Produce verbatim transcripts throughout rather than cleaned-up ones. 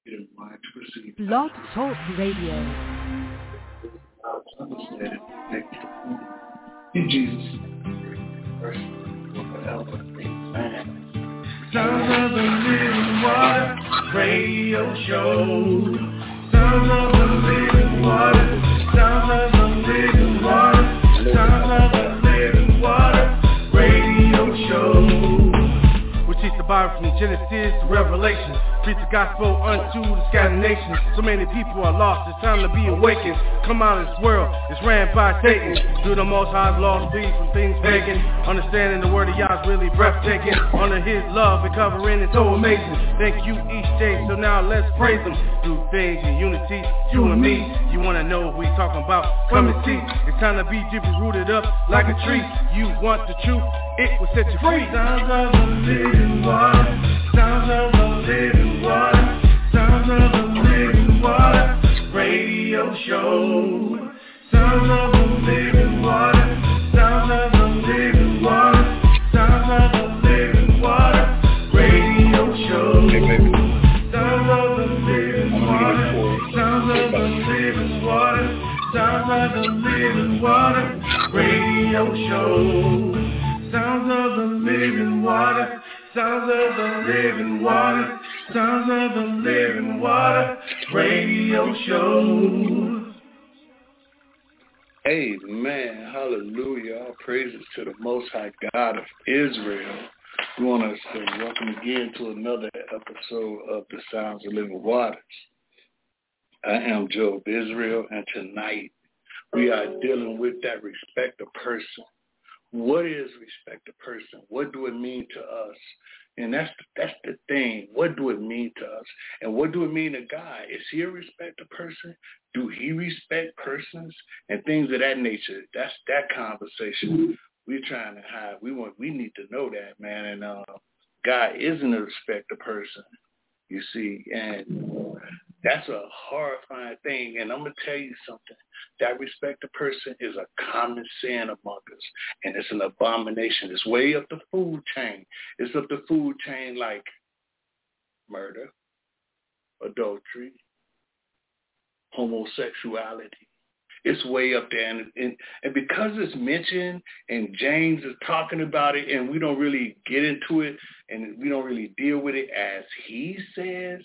Blog Talk Radio. In Jesus. Sounds of the Living Water Radio Show. Sounds of the Living Water. Sounds of the Living Water. Sounds of the Living Water Radio Show. We teach the Bible from Genesis to Revelation. Preach the gospel unto the scattered nations. So many people are lost, it's time to be awakened. Come out of this world, it's ran by Satan. Do the most high's laws, bleed from things pagan. Understanding the word of Yah is really breathtaking. Under his love and covering is so amazing. Thank you each day, so now let's praise him. Do things in unity, you and me. You wanna know what we talking about? Come and see. It's time to be deeply rooted up like a tree. You want the truth, it will set you free. Sounds of the living water. Sounds of the living water. Sounds of the living water radio show. Sounds of the living water. Sounds of the living water. Sounds of the living water radio show. Sounds of the living water. Sounds of the living water. Sounds of the living water radio show. Sounds of the living water. Sounds of the living water. Sounds of the living water radio show. Amen. Hallelujah. All praises to the Most High God of Israel. We want to say welcome again to another episode of the Sounds of Living Waters. I am Job Israel, and tonight we are dealing with that respect of person. What is respect a person? What do it mean to us? And that's that's the thing. What do it mean to us? And what do it mean to God? Is he a respect a person? Do he respect persons? And things of that nature. That's that conversation we're trying to have. We want we need to know that, man. And uh, God isn't a respect a person, you see. And that's a horrifying thing. And I'm going to tell you something. That respect a person is a common sin among us. And it's an abomination. It's way up the food chain. It's up the food chain like murder, adultery, homosexuality. It's way up there. And, and, and because it's mentioned and James is talking about it and we don't really get into it and we don't really deal with it as he says,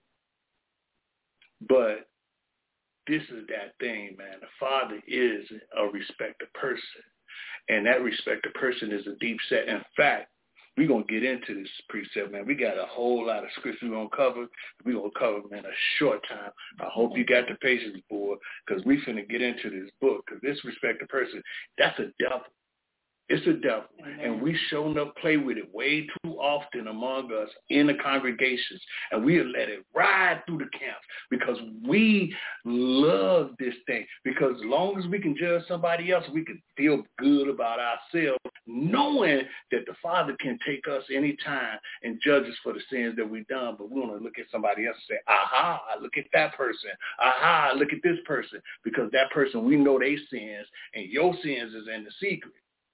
but this is that thing, man. The Father is a respected person. And that respected person is a deep set. In fact, we're going to get into this precept, man. We got a whole lot of scripture we're going to cover. We're going to cover them in a short time. I hope you got the patience, boy, because we're finna get into this book. Because this respected person, that's a devil. It's a devil, mm-hmm. And we shown up play with it way too often among us in the congregations, and we'll let it ride through the camps because we love this thing. Because as long as we can judge somebody else, we can feel good about ourselves, knowing that the Father can take us anytime and judge us for the sins that we've done. But we want to look at somebody else and say, aha, look at that person. Aha, look at this person. Because that person, we know their sins, and your sins is in the secret.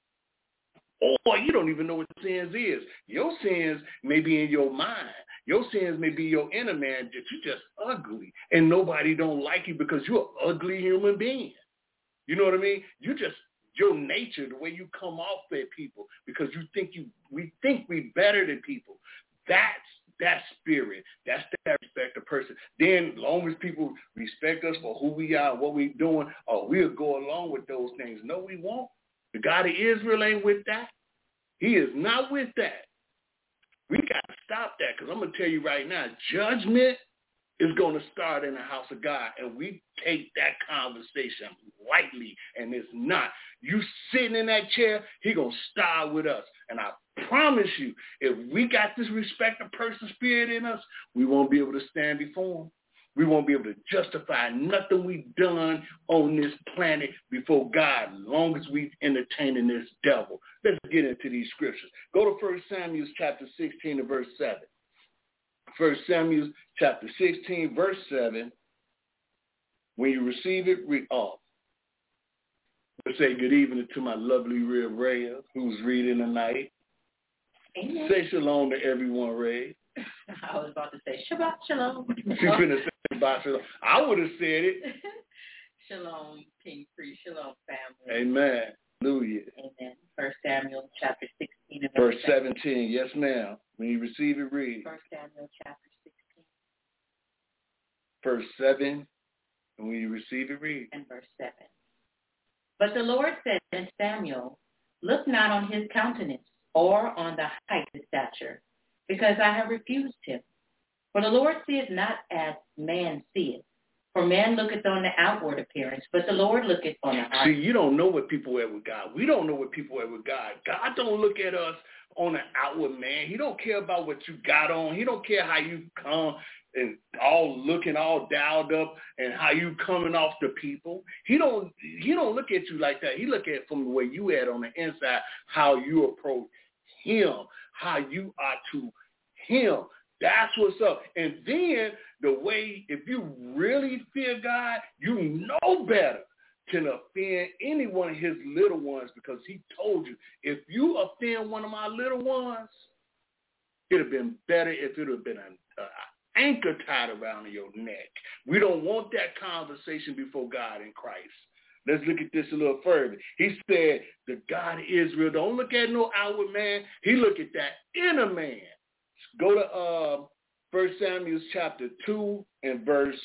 Or you don't even know what sins is. Your sins may be in your mind. Your sins may be your inner man, that you're just ugly. And nobody don't like you because you're an ugly human being. You know what I mean? You just, your nature, the way you come off at people, because you think you, we think we better than people. That's that spirit. That's that respect of person. Then as long as people respect us for who we are, what we're doing, or we'll go along with those things. No, we won't. The God of Israel ain't with that. He is not with that. We got to stop that because I'm going to tell you right now, judgment is going to start in the house of God, and we take that conversation lightly, and it's not. You sitting in that chair, he going to start with us. And I promise you, if we got this respect of person spirit in us, we won't be able to stand before him. We won't be able to justify nothing we've done on this planet before God, as long as we've entertaining this devil. Let's get into these scriptures. Go to First Samuel chapter sixteen and verse seven. First Samuel chapter sixteen, verse seven. When you receive it, read off. Let's say good evening to my lovely Real Rhea, who's reading tonight. Amen. Say shalom to everyone, Ray. I was about to say Shabbat Shalom. She's finna say Shabbat Shalom. I would have said it. Shalom, King Free. Shalom, family. Amen. Hallelujah. Amen. First Samuel chapter sixteen and verse seventeen. Yes, ma'am. When you receive it, read. First Samuel chapter sixteen. Verse seven. And when you receive it, read. And verse seven. But the Lord said to Samuel, look not on his countenance or on the height of his stature, because I have refused him. For the Lord seeth not as man seeth. For man looketh on the outward appearance, but the Lord looketh on the heart. See, you don't know what people are with God. We don't know what people are with God. God don't look at us on the outward man. He don't care about what you got on. He don't care how you come and all looking all dialed up and how you coming off to people. He don't he don't look at you like that. He look at from the way you at on the inside, how you approach him, how you are to him. That's what's up. And then the way, if you really fear God, you know better than offend any one of his little ones, because he told you, if you offend one of my little ones, it would have been better if it would have been an uh, anchor tied around your neck. We don't want that conversation before God in Christ. Let's look at this a little further. He said, the God of Israel, don't look at no outward man. He look at that inner man. Go to uh, First Samuel chapter two and verse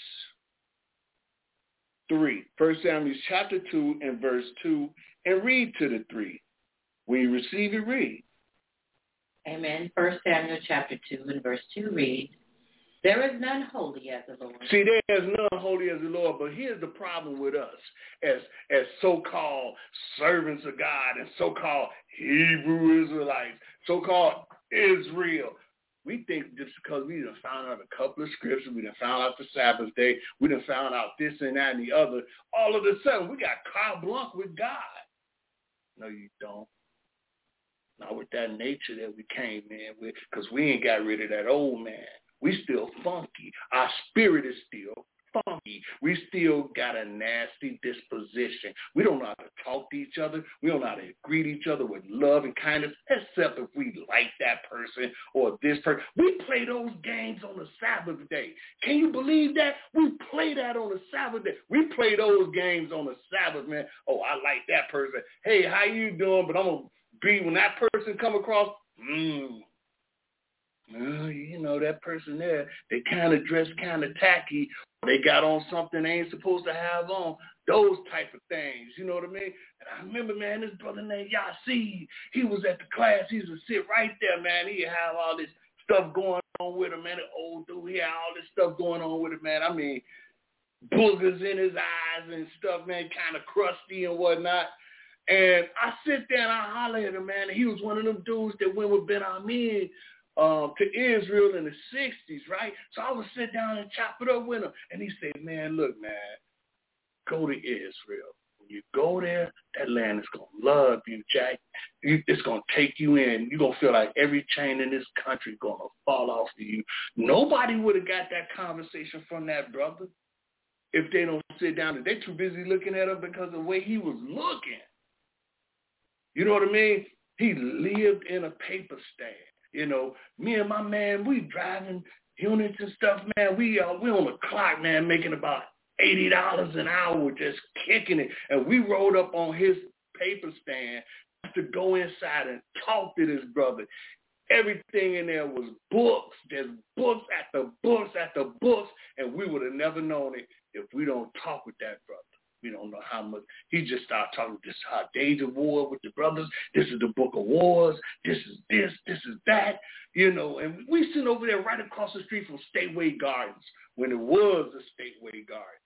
three. First Samuel chapter two and verse two, and read to the three. When you receive it, read. Amen. First Samuel chapter two and verse two reads, there is none holy as the Lord. See, there is none holy as the Lord, but here's the problem with us as, as so-called servants of God and so-called Hebrew Israelites, so-called Israel. We think just because we done found out a couple of scriptures, we done found out the Sabbath day, we done found out this and that and the other, all of a sudden we got carte blanche with God. No, you don't. Not with that nature that we came in with, because we ain't got rid of that old man. We still funky. Our spirit is still funky. We still got a nasty disposition. We don't know how to talk to each other. We don't know how to greet each other with love and kindness, except if we like that person or this person. We play those games on the Sabbath day. Can you believe that? We play that on the Sabbath day. We play those games on the Sabbath, man. Oh, I like that person. Hey, how you doing? But I'm going to be, when that person come across, mmm. Uh, you know, that person there, they kind of dress kind of tacky. They got on something they ain't supposed to have on. Those type of things, you know what I mean? And I remember, man, this brother named Yassid, he was at the class. He used to sit right there, man. He had all this stuff going on with him, man. The old dude, he had all this stuff going on with him, man. I mean, boogers in his eyes and stuff, man, kind of crusty and whatnot. And I sit there and I holler at him, man. And he was one of them dudes that went with Ben Amin Um, to Israel in the sixties, right? So I would sit down and chop it up with him. And he said, man, look, man, go to Israel. When you go there, that land is going to love you, Jack. You, it's going to take you in. You're going to feel like every chain in this country is going to fall off of you. Nobody would have got that conversation from that brother if they don't sit down. They're too busy looking at him because of the way he was looking. You know what I mean? He lived in a paper stand. You know, me and my man, we driving units and stuff, man. We uh, we on the clock, man, making about eighty dollars an hour, just kicking it. And we rolled up on his paper stand to go inside and talk to this brother. Everything in there was books, just books after books after books, and we would have never known it if we don't talk with that brother. We don't know how much. He just started talking this how days of war with the brothers. This is the book of wars. This is this. This is that. You know, and we sitting over there right across the street from Stateway Gardens when it was the Stateway Gardens.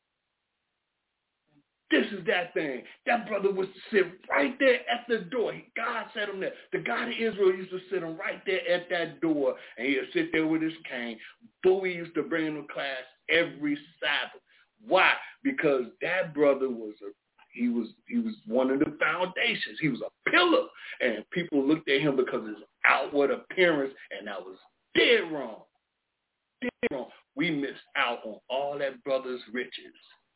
This is that thing. That brother would sit right there at the door. God set him there. The God of Israel used to sit him right there at that door, and he'd sit there with his cane. Bowie used to bring him to class every Sabbath. Why? Because that brother was a he was he was one of the foundations. He was a pillar, and people looked at him because of his outward appearance, and that was dead wrong. Dead wrong. We missed out on all that brother's riches.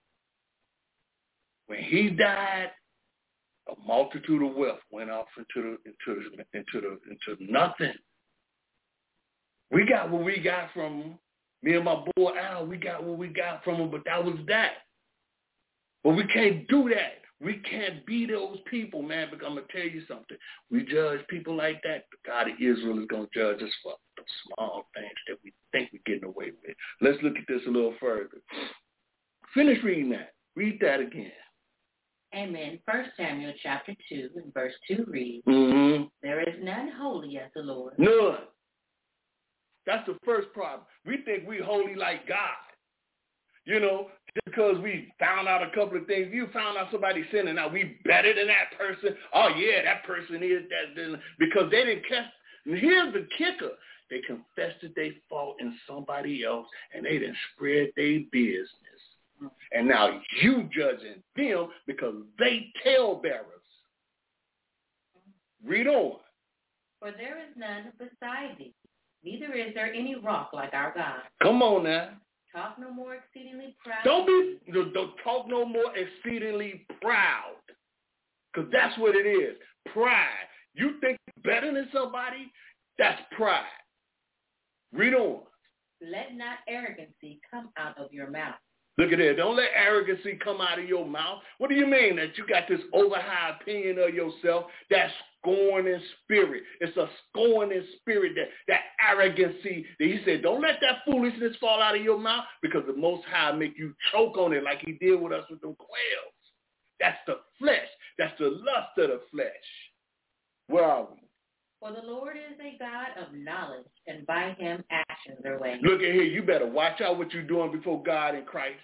When he died, a multitude of wealth went off into the into the, into the into nothing. We got what we got from them. Me and my boy Al, we got what we got from them, but that was that. But we can't do that. We can't be those people, man, because I'm going to tell you something. We judge people like that. The God of Israel is going to judge us for the small things that we think we're getting away with. Let's look at this a little further. Finish reading that. Read that again. Amen. First Samuel chapter two and verse two reads, Mm-hmm. There is none holy as the Lord. None. That's the first problem. We think we holy like God. You know, just because we found out a couple of things, you found out somebody sinning, now we better than that person. Oh, yeah, that person is that. Because they didn't catch. And here's the kicker. They confessed that they fault in somebody else, and they didn't spread their business. And now you judging them because they talebearers. Read on. For there is none beside thee, neither is there any rock like our God. Come on now. Talk no more exceedingly proud. Don't be, don't talk no more exceedingly proud. Because that's what it is. Pride. You think better than somebody? That's pride. Read on. Let not arrogancy come out of your mouth. Look at that. Don't let arrogancy come out of your mouth. What do you mean? That you got this over-high opinion of yourself? That scorning spirit. It's a scorning spirit, that, that arrogancy. That he said, don't let that foolishness fall out of your mouth, because the Most High make you choke on it like he did with us with them quails. That's the flesh. That's the lust of the flesh. Where are we? For the Lord is a God of knowledge, and by him actions are weighed. Look at here. You better watch out what you're doing before God in Christ.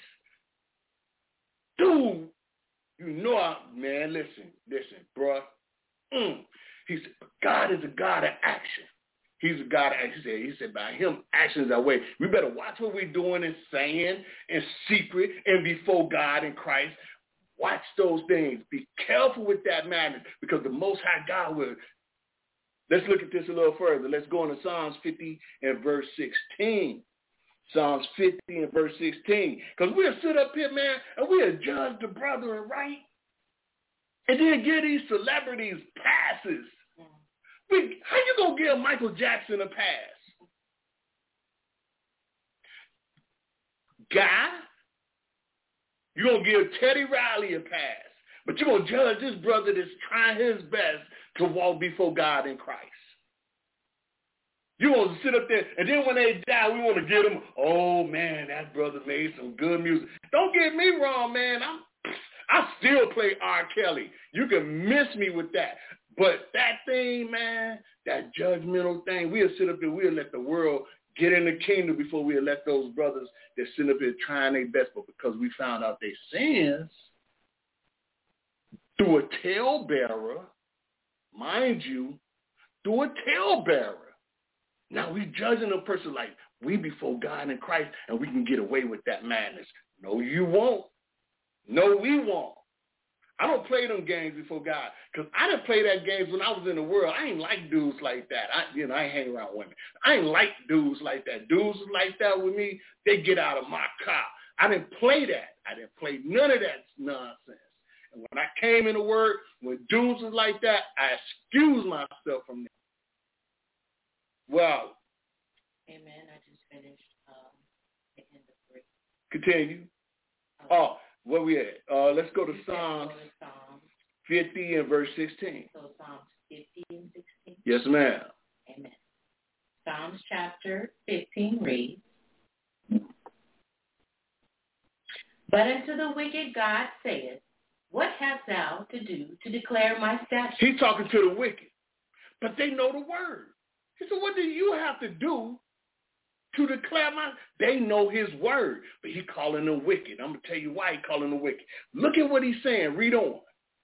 Dude, you know, I, man, listen, listen, bruh. Mm. He said, God is a God of action. He's a God of action. He said, he said, by him, actions are weighed. We better watch what we're doing and saying in secret and before God in Christ. Watch those things. Be careful with that madness, because the Most High God will. Let's look at this a little further. Let's go into Psalms fifty and verse sixteen. Psalms fifty and verse sixteen. Because we'll sit up here, man, and we'll judge the brethren, right? And then give these celebrities passes. We, how you going to give Michael Jackson a pass? Guy, you're going to give Teddy Riley a pass. But you're going to judge this brother that's trying his best to walk before God in Christ. You want to sit up there, and then when they die, we want to get them, oh, man, that brother made some good music. Don't get me wrong, man. I'm, I still play R. Kelly. You can miss me with that. But that thing, man, that judgmental thing, we'll sit up there, we'll let the world get in the kingdom before we'll let those brothers that sit up there trying their best. But because we found out their sins through a talebearer, mind you, through a talebearer. Now we judging a person like we before God in Christ, and we can get away with that madness. No, you won't. No, we won't. I don't play them games before God, because I didn't play that games when I was in the world. I ain't like dudes like that. I, you know, I ain't hang around women. I ain't like dudes like that. Dudes like that with me, they get out of my car. I didn't play that. I didn't play none of that nonsense. And when I came in the word, when dudes was like that, I excused myself from them. Wow. Amen. I just finished um, the end of three. Continue. Oh, where we at? Uh, let's go to Psalms fifty and verse sixteen. So Psalms fifty and sixteen? Yes, ma'am. Amen. Psalms chapter fifteen reads, But unto the wicked God saith, What hast thou to do to declare my statutes? He's talking to the wicked, but they know the word. He said, what do you have to do to declare my... They know his word, but he calling them wicked. I'm going to tell you why he calling them wicked. Look at what he's saying. Read on.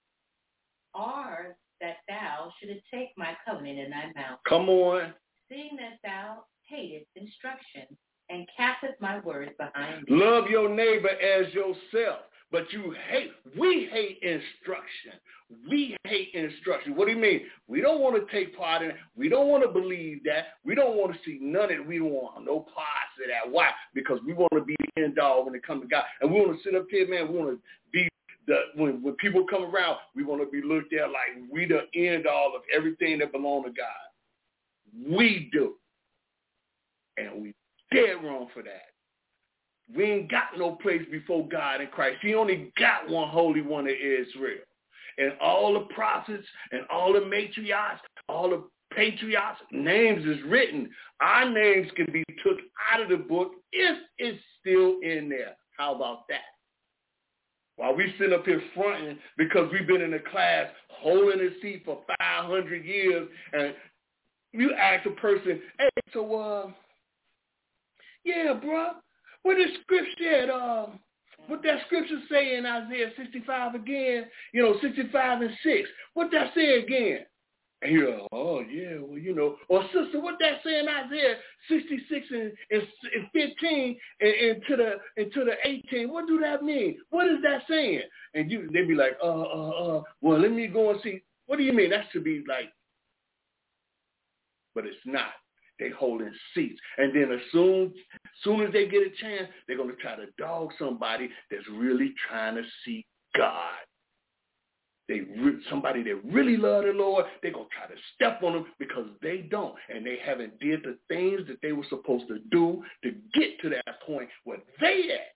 Or that thou shouldest take my covenant in thy mouth. Come on. Seeing that thou hatest instruction and casteth my words behind thee. Love your neighbor as yourself. But you hate, we hate instruction. We hate instruction. What do you mean? We don't want to take part in it. We don't want to believe that. We don't want to see none of it. We don't want no parts of that. Why? Because we want to be the end all when it comes to God. And we want to sit up here, man, we want to be the, when, when people come around, we want to be looked at like we the end all of everything that belongs to God. We do. And we dead wrong for that. We ain't got no place before God in Christ. He only got one Holy One of Israel. And all the prophets and all the matriarchs, all the patriots, names is written. Our names can be took out of the book if it's still in there. How about that? While we sit up here fronting because we've been in the class holding a seat for five hundred years, and you ask a person, hey, so, uh, yeah, bro, what is scripture, uh, what that scripture say in Isaiah sixty-five again? You know, sixty-five and six. What that say again? And you're like, oh, yeah, well, you know. Or, sister, what that say in Isaiah sixty-six and, and, and fifteen and, and, to the, and to the eighteen? What do that mean? What is that saying? And you, they'd be like, uh, uh, uh, well, let me go and see. What do you mean? That should be like, but it's not. They holding seats. And then as soon, soon as they get a chance, they're going to try to dog somebody that's really trying to seek God. They re- somebody that really love the Lord, they're going to try to step on them because they don't. And they haven't did the things that they were supposed to do to get to that point where they at.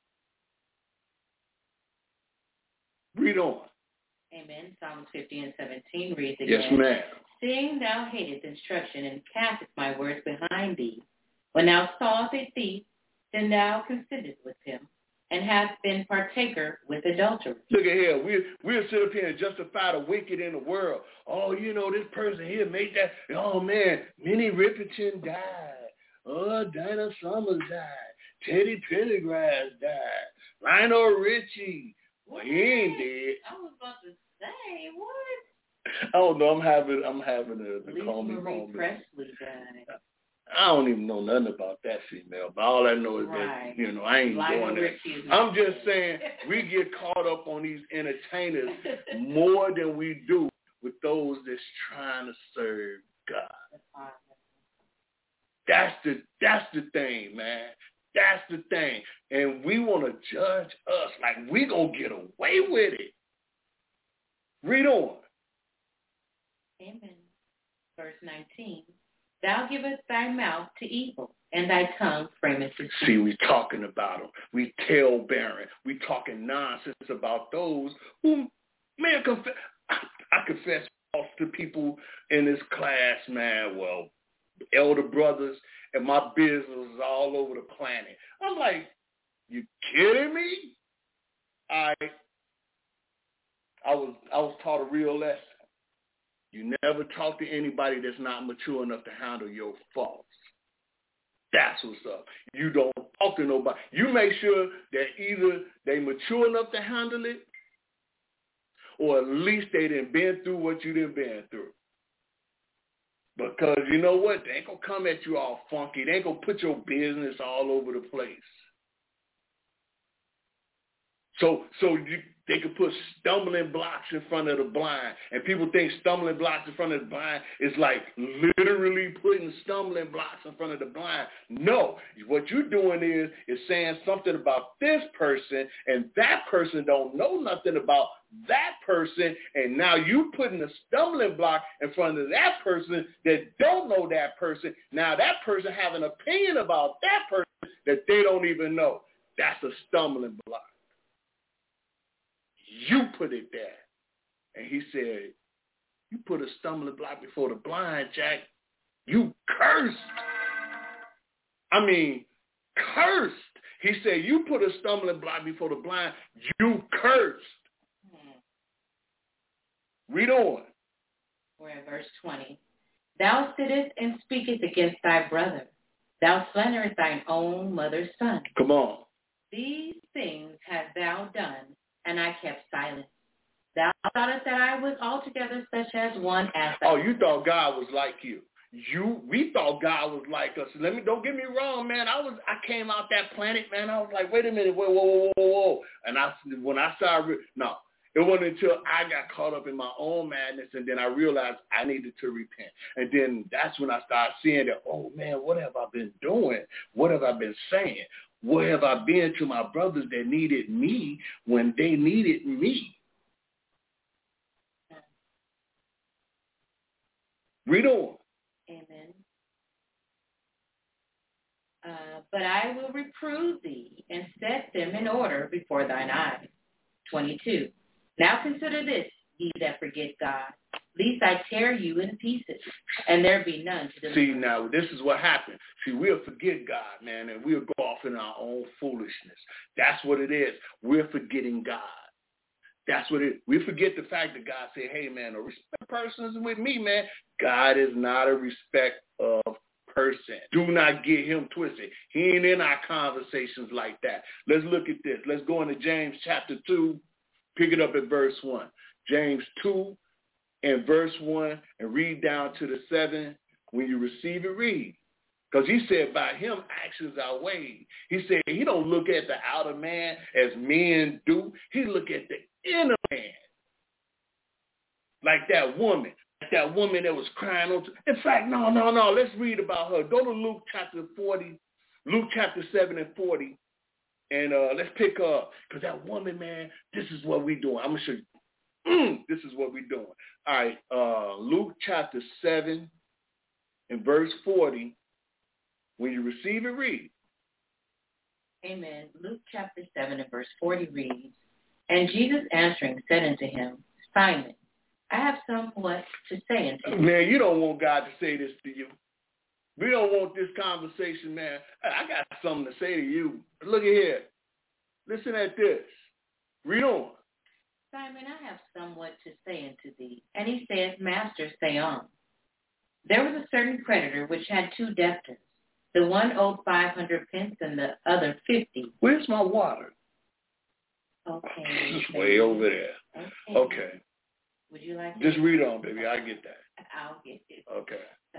Read on. Amen. Psalms fifty and seventeen reads again. Yes, ma'am. Seeing thou hatest instruction and castest my words behind thee, when thou sawest a thief, then thou considerest with him, and hast been partaker with adulterers. Look at here. We'll, we'll sit up here and justify the wicked in the world. Oh, you know, this person here made that. Oh, man, Minnie Riperton died. Oh, Dinah Summers died. Teddy Pendergrass died. Lionel Richie. Well, he ain't dead. I was about to say, what? I don't know. I'm having I'm having a, a Lisa call me Marie moment. Presley died. I don't even know nothing about that female, but all I know is Right. that, you know, I ain't Lionel going there. Richie. I'm just saying we get caught up on these entertainers more than we do with those that's trying to serve God. That's the that's the thing, man. That's the thing. And we want to judge us like we going to get away with it. Read on. Amen. Verse nineteen. Thou givest thy mouth to evil, and thy tongue frameth deceit. See, we talking about them. We tale-bearing. We talking nonsense about those who, man, confess. I, I confess to people in this class, man, well, elder brothers, and my business is all over the planet. I'm like, you kidding me? I, I was, I was taught a real lesson. You never talk to anybody that's not mature enough to handle your faults. That's what's up. You don't talk to nobody. You make sure that either they mature enough to handle it, or at least they done been through what you done been through. Because you know what? They ain't going to come at you all funky. They ain't going to put your business all over the place. So so you, they could put stumbling blocks in front of the blind. And people think stumbling blocks in front of the blind is like literally putting stumbling blocks in front of the blind. No, what you're doing is, is saying something about this person, and that person don't know nothing about that person, and now you putting a stumbling block in front of that person that don't know that person. Now that person have an opinion about that person that they don't even know. That's a stumbling block. You put it there. And he said, you put a stumbling block before the blind, Jack. You cursed. I mean, cursed. He said, you put a stumbling block before the blind. You cursed. Hmm. Read on. We're at verse twenty. Thou sittest and speakest against thy brother. Thou slanderest thine own mother's son. Come on. These things hast thou done, and I kept silence. Thou thoughtest that I was altogether such as one as thou. Oh, you thought God was like you. You, we thought God was like us. Let me, don't get me wrong, man. I was, I came out that planet, man. I was like, wait a minute, whoa, whoa, whoa, whoa, whoa. And I, when I started, no, it wasn't until I got caught up in my own madness, and then I realized I needed to repent. And then that's when I started seeing that, oh man, what have I been doing? What have I been saying? Where have I been to my brothers that needed me when they needed me? Read on. Amen. Uh, but I will reprove thee and set them in order before thine eyes. twenty-two. Now consider this, ye that forget God, lest I tear you in pieces, and there be none to deliver. See, now, this is what happened. See, we'll forget God, man, and we'll go off in our own foolishness. That's what it is. We're forgetting God. That's what it is. We forget the fact that God said, hey, man, a respect person is with me, man. God is not a respect of person. Do not get him twisted. He ain't in our conversations like that. Let's look at this. Let's go into James chapter two, pick it up at verse one. James two and verse one, and read down to the seven. When you receive it, read. Because he said by him actions are weighed. He said he don't look at the outer man as men do. He look at the inner man. Like that woman. That woman that was crying on. In fact, no, no, no. Let's read about her. Go to Luke chapter forty, Luke chapter seven and forty, and uh, let's pick her up. Because that woman, man, this is what we doing. I'm gonna show you. Mm, this is what we doing. All right, uh, Luke chapter seven and verse forty. When you receive it, read. Amen. Luke chapter seven and verse forty reads, and Jesus answering said unto him, Simon, I have somewhat to say unto you. Man, you don't want God to say this to you. We don't want this conversation, man. I got something to say to you. Look at here. Listen at this. Read on. Simon, I have somewhat to say unto thee. And he said, Master, say on. There was a certain creditor which had two debtors. The one owed five hundred pence and the other fifty. Where's my water? Okay. It's way over there. Okay. Okay. Would you like to? Just read on, baby. I get that. I'll get it. Okay.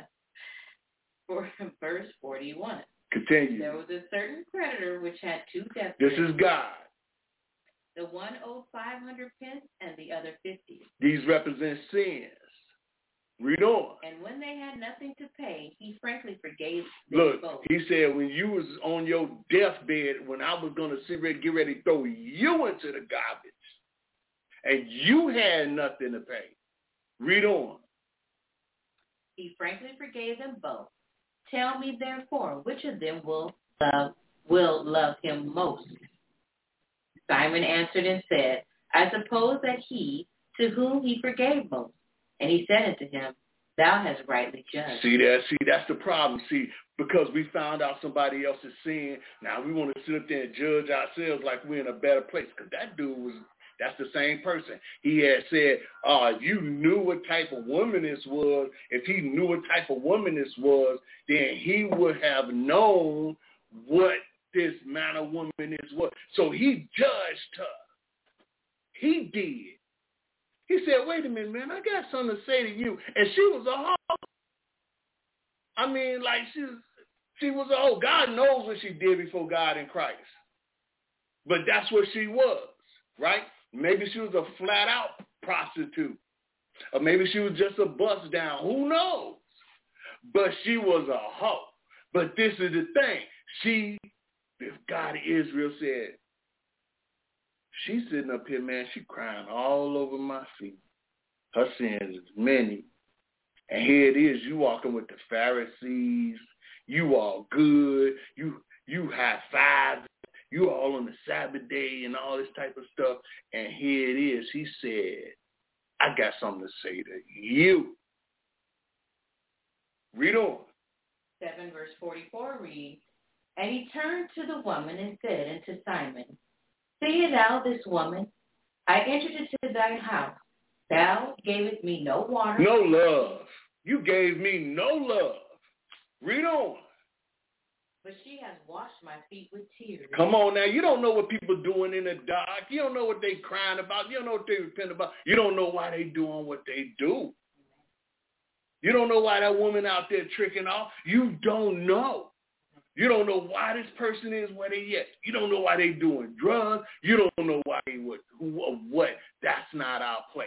For verse forty-one. Continue. There was a certain creditor which had two debtors. This is God. The one owed five hundred pence and the other fifty. These represent sins. Read on. And when they had nothing to pay, he frankly forgave them Look, both. he said, when you was on your deathbed, when I was going to sit ready, get ready to throw you into the garbage, and you had nothing to pay. Read on. He frankly forgave them both. Tell me, therefore, which of them will love, will love him most? Simon answered and said, I suppose that he to whom he forgave most. And he said unto him, Thou hast rightly judged. See that? See, that's the problem. See, because we found out somebody else is sin, now we want to sit up there and judge ourselves like we're in a better place. Because that dude was, that's the same person. He had said, uh, if you knew what type of woman this was, if he knew what type of woman this was, then he would have known what this man or woman is was. So he judged her. He did. He said, wait a minute, man, I got something to say to you. And she was a hoe. I mean, like, she, she was a hoe. God knows what she did before God in Christ. But that's what she was, right? Maybe she was a flat-out prostitute. Or maybe she was just a bust down. Who knows? But she was a hoe. But this is the thing. She, if God of Israel said, she's sitting up here, man, she crying all over my feet. Her sins is many. And here it is, you walking with the Pharisees. You all good. You you high five. You all on the Sabbath day and all this type of stuff. And here it is. He said, I got something to say to you. Read on. seven verse forty-four reads, And he turned to the woman and said unto Simon, See thou this woman? I entered into thy house. Thou gavest me no water. No love. You gave me no love. Read on. But she has washed my feet with tears. Come on now. You don't know what people doing in the dark. You don't know what they crying about. You don't know what they repent about. You don't know why they doing what they do. You don't know why that woman out there tricking off. You don't know. You don't know why this person is where they at. You don't know why they doing drugs. You don't know why they what, who or what. That's not our place.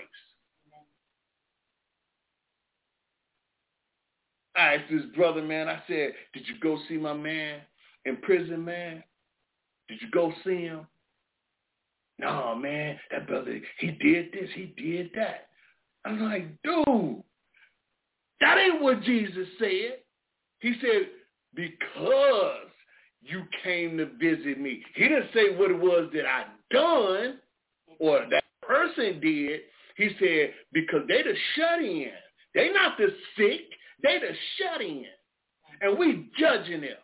I asked this brother, man, I said, did you go see my man in prison, man? Did you go see him? No, man, that brother, he did this, he did that. I'm like, dude, that ain't what Jesus said. He said, because you came to visit me. He didn't say what it was that I done or that person did. He said, because they the shut in. They not the sick. They the shut in. And we judging them.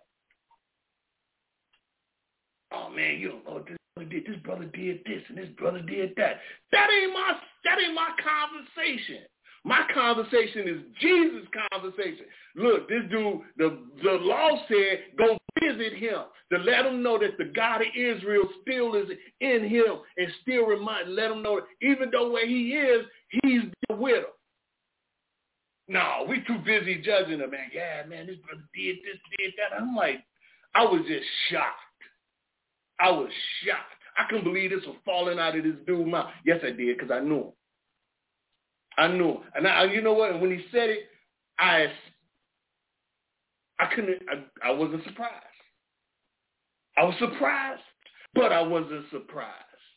Oh, man, you don't know what this brother did. This brother did this and this brother did that. That ain't my, that ain't my conversation. My conversation is Jesus' conversation. Look, this dude, the, the law said, go visit him to let him know that the God of Israel still is in him and still remind, let him know that even though where he is, he's with him. No, we too busy judging him, man. Yeah, man, this brother did this, did that. I'm like, I was just shocked. I was shocked. I couldn't believe this was falling out of this dude's mouth. Yes, I did, because I knew him. I knew him. And I, you know what? And when he said it, I I couldn't, I, I wasn't surprised. I was surprised, but I wasn't surprised.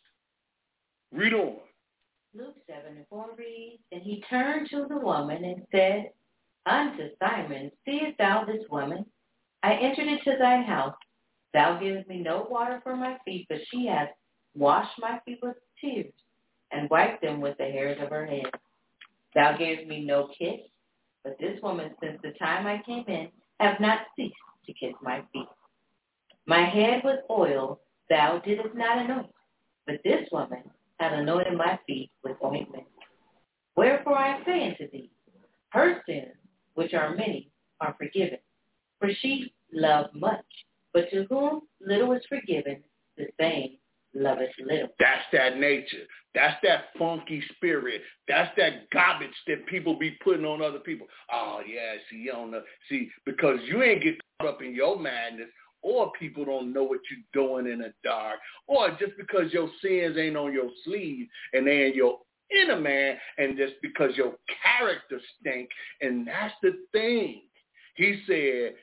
Read on. Luke seven and four reads, and he turned to the woman and said unto Simon, seest thou this woman? I entered into thy house. Thou givest me no water for my feet, but she hath washed my feet with tears and wiped them with the hairs of her head. Thou gavest me no kiss, but this woman, since the time I came in, have not ceased to kiss my feet. My head with oil thou didst not anoint, but this woman hath anointed my feet with ointment. Wherefore I say unto thee, her sins, which are many, are forgiven. For she loved much, but to whom little is forgiven, the same loveth little. That's that nature. That's that funky spirit. That's that garbage that people be putting on other people. Oh, yeah, see, you don't know. See, because you ain't get caught up in your madness, or people don't know what you're doing in the dark, or just because your sins ain't on your sleeve and they in your inner man, and just because your character stink. And that's the thing. He said,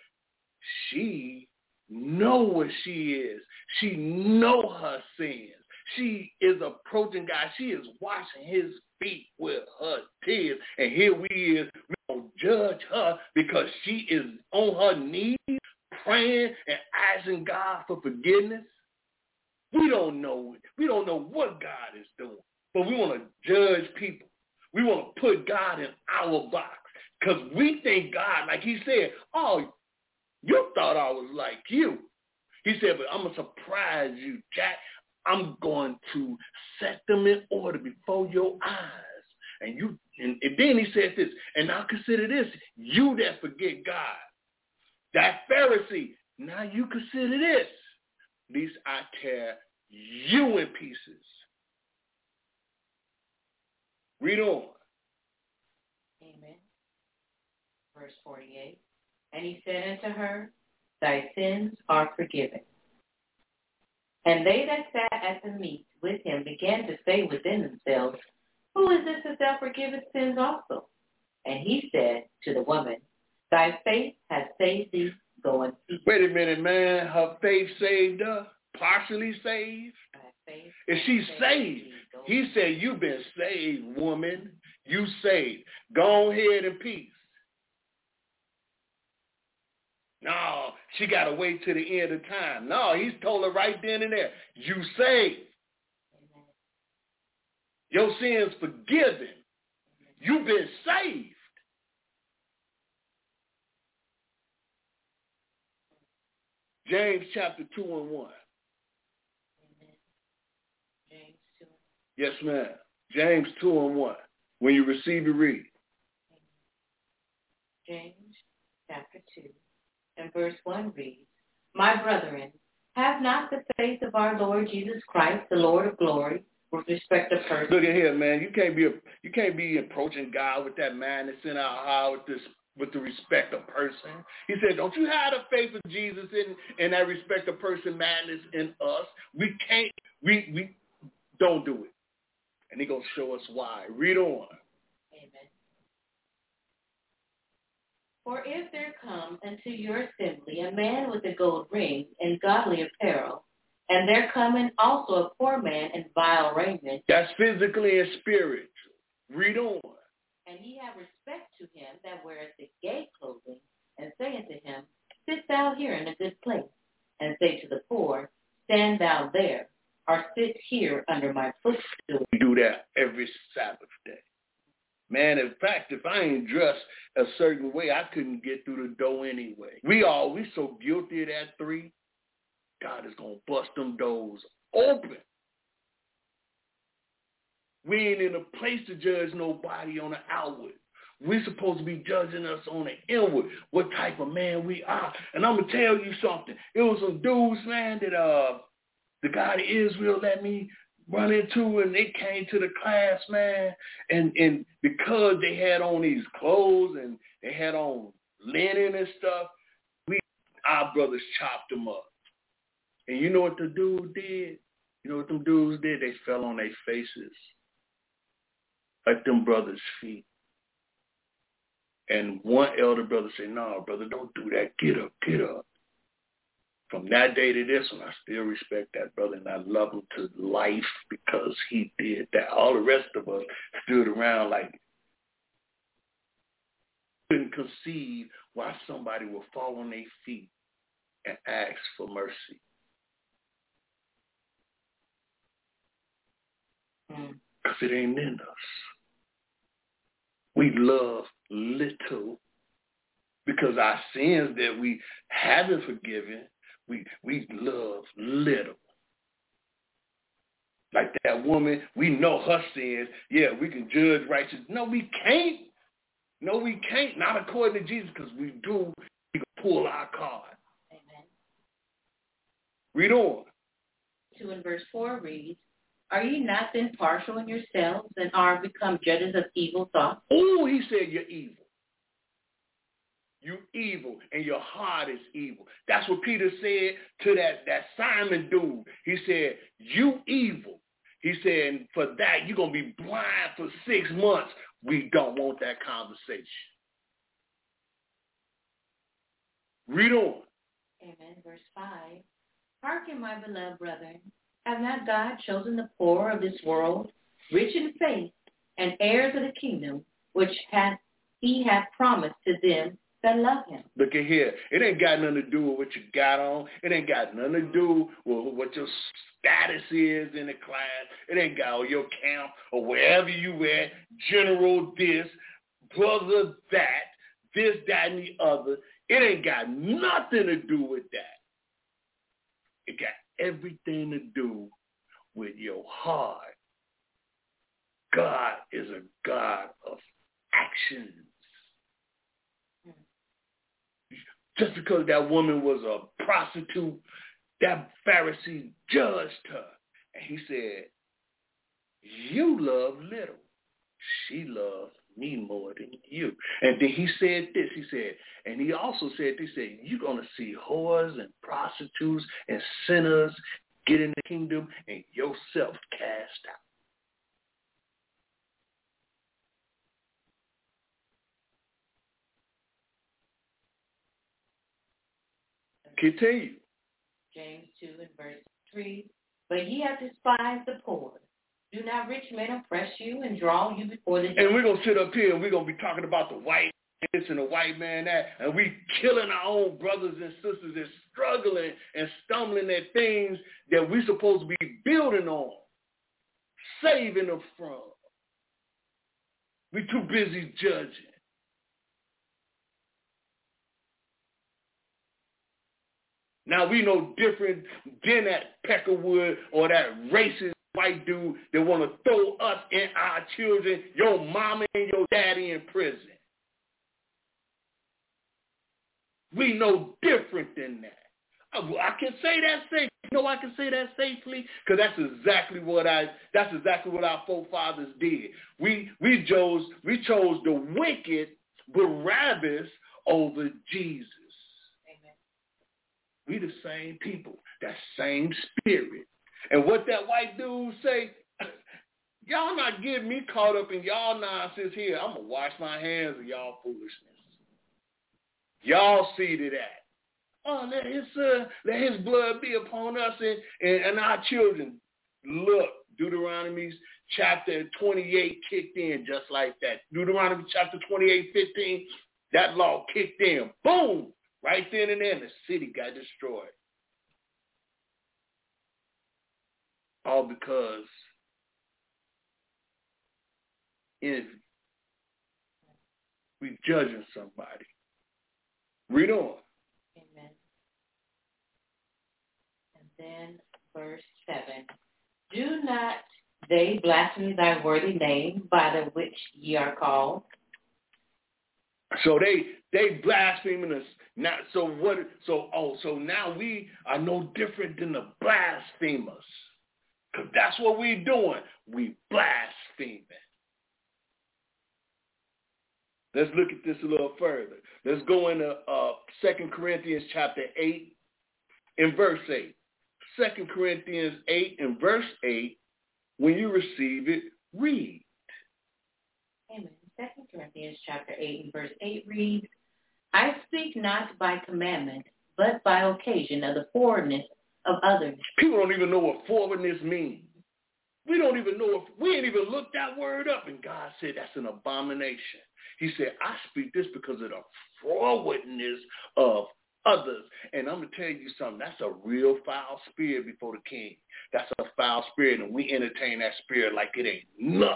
she know what she is. She know her sins. She is approaching God. She is washing his feet with her tears. And here we is, we don't judge her because she is on her knees praying and asking God for forgiveness. We don't know it. We don't know what God is doing. But we want to judge people. We want to put God in our box because we think God, like he said, oh, you thought I was like you. He said, but I'm going to surprise you, Jack. I'm going to set them in order before your eyes. And you, and, and then he said this, and now consider this, you that forget God. That Pharisee, now you consider this. At least I tear you in pieces. Read on. Amen. Verse forty-eight. And he said unto her, thy sins are forgiven. And they that sat at the meat with him began to say within themselves, who is this that thou forgivest sins also? And he said to the woman, thy faith has saved thee, go in peace. Wait a minute, man. Her faith saved her? Partially saved? Is she saved? He said, you've been saved, woman. You saved. Go ahead in peace. No, she got to wait till the end of time. No, he's told her right then and there, you saved. Amen. Your sins forgiven. Amen. You've been saved. James chapter two and one. Amen. James two. Yes, ma'am. James two and one. When you receive it, read. James chapter two. And verse one reads, my brethren, have not the faith of our Lord Jesus Christ, the Lord of glory, with respect to persons. Look at here, man. You can't be a, you can't be approaching God with that madness in our heart with this with the respect of person. He said, don't you have the faith of Jesus in, in that respect of person madness in us? We can't, we we don't do it. And he's gonna show us why. Read on. Amen. For if there come unto your assembly a man with a gold ring and godly apparel, and there come in also a poor man in vile raiment. That's physically and spiritual. Read on. And ye have respect to him that weareth the gay clothing, and say unto him, sit thou here in a good place. and say to the poor, stand thou there, or sit here under my footstool. We do that every Sabbath day. Man, in fact, if I ain't dressed a certain way, I couldn't get through the door anyway. We all, we so guilty of that three, God is going to bust them doors open. We ain't in a place to judge nobody on the outward. We're supposed to be judging us on the inward, what type of man we are. And I'm going to tell you something. It was some dudes, man, that uh, the God of Israel let me run into, and they came to the class, man, and, and because they had on these clothes and they had on linen and stuff, we, our brothers chopped them up. And you know what the dude did? You know what them dudes did? They fell on their faces at them brothers' feet. And one elder brother said, no, brother, don't do that. Get up, get up. From that day to this one, I still respect that brother, and I love him to life because he did that. All the rest of us stood around like couldn't conceive why somebody would fall on their feet and ask for mercy. Because it ain't in us. We love little because our sins that we haven't forgiven, we we love little. Like that woman, we know her sins. Yeah, we can judge righteous. No, we can't. No, we can't. Not according to Jesus, because we do. We can pull our card. Amen. Read on. two and verse four reads, are ye not then partial in yourselves and are become judges of evil thoughts? Oh, he said you're evil. You evil, and your heart is evil. That's what Peter said to that, that Simon dude. He said, you evil. He said, for that, you're going to be blind for six months. We don't want that conversation. Read on. Amen. Verse five. Hearken, my beloved brethren, have not God chosen the poor of this world, rich in faith, and heirs of the kingdom, which hath he hath promised to them that love him? Look at here. It ain't got nothing to do with what you got on. It ain't got nothing to do with what your status is in the class. It ain't got on your camp or wherever you at, general this, brother that, this, that, and the other. It ain't got nothing to do with that. It got everything to do with your heart. God is a God of actions. Just because that woman was a prostitute, that Pharisee judged her. And he said, you love little. She loves me more than you. And then he said this. He said, and he also said this, he said, you're going to see whores and prostitutes and sinners get in the kingdom and yourself cast out. Continue. James two and verse three. But ye have despised the poor. Do not rich men oppress you and draw you before the judge? And we're going to sit up here and we're going to be talking about the white this and the white man that, and we killing our own brothers and sisters and struggling and stumbling at things that we're supposed to be building on, saving them from. We're too busy judging. Now we know different than that Peckerwood or that racist white dude that want to throw us and our children, your mama and your daddy in prison. We know different than that. I can say that safely. You know I can say that safely? Because that's exactly what I that's exactly what our forefathers did. We we chose we chose the wicked Barabbas over Jesus. We the same people, that same spirit. And what that white dude say, y'all not getting me caught up in y'all nonsense here. I'm going to wash my hands of y'all foolishness. Y'all see to that. Oh, let his, uh, let his blood be upon us and, and, and our children. Look, Deuteronomy chapter twenty-eight kicked in just like that. Deuteronomy chapter twenty-eight, fifteen, that law kicked in. Boom! Right then and there, the city got destroyed. all because if we judging somebody. Read on. Amen. And then verse seven. Do not they blaspheme thy worthy name by the which ye are called? So they they blaspheming us. Not so what so oh so now we are no different than the blasphemers. Because that's what we're doing. We blaspheming. Let's look at this a little further. Let's go into uh, Second Corinthians chapter eight and verse eight. Second Corinthians eight and verse eight, when you receive it, read. Amen. Second Corinthians chapter eight and verse eight reads, I speak not by commandment, but by occasion of the forwardness of others. People don't even know what forwardness means. We don't even know if we ain't even looked that word up, and God said that's an abomination. He said, I speak this because of the forwardness of others. And I'm going to tell you something. That's a real foul spirit before the king. That's a foul spirit, and we entertain that spirit like it ain't nothing.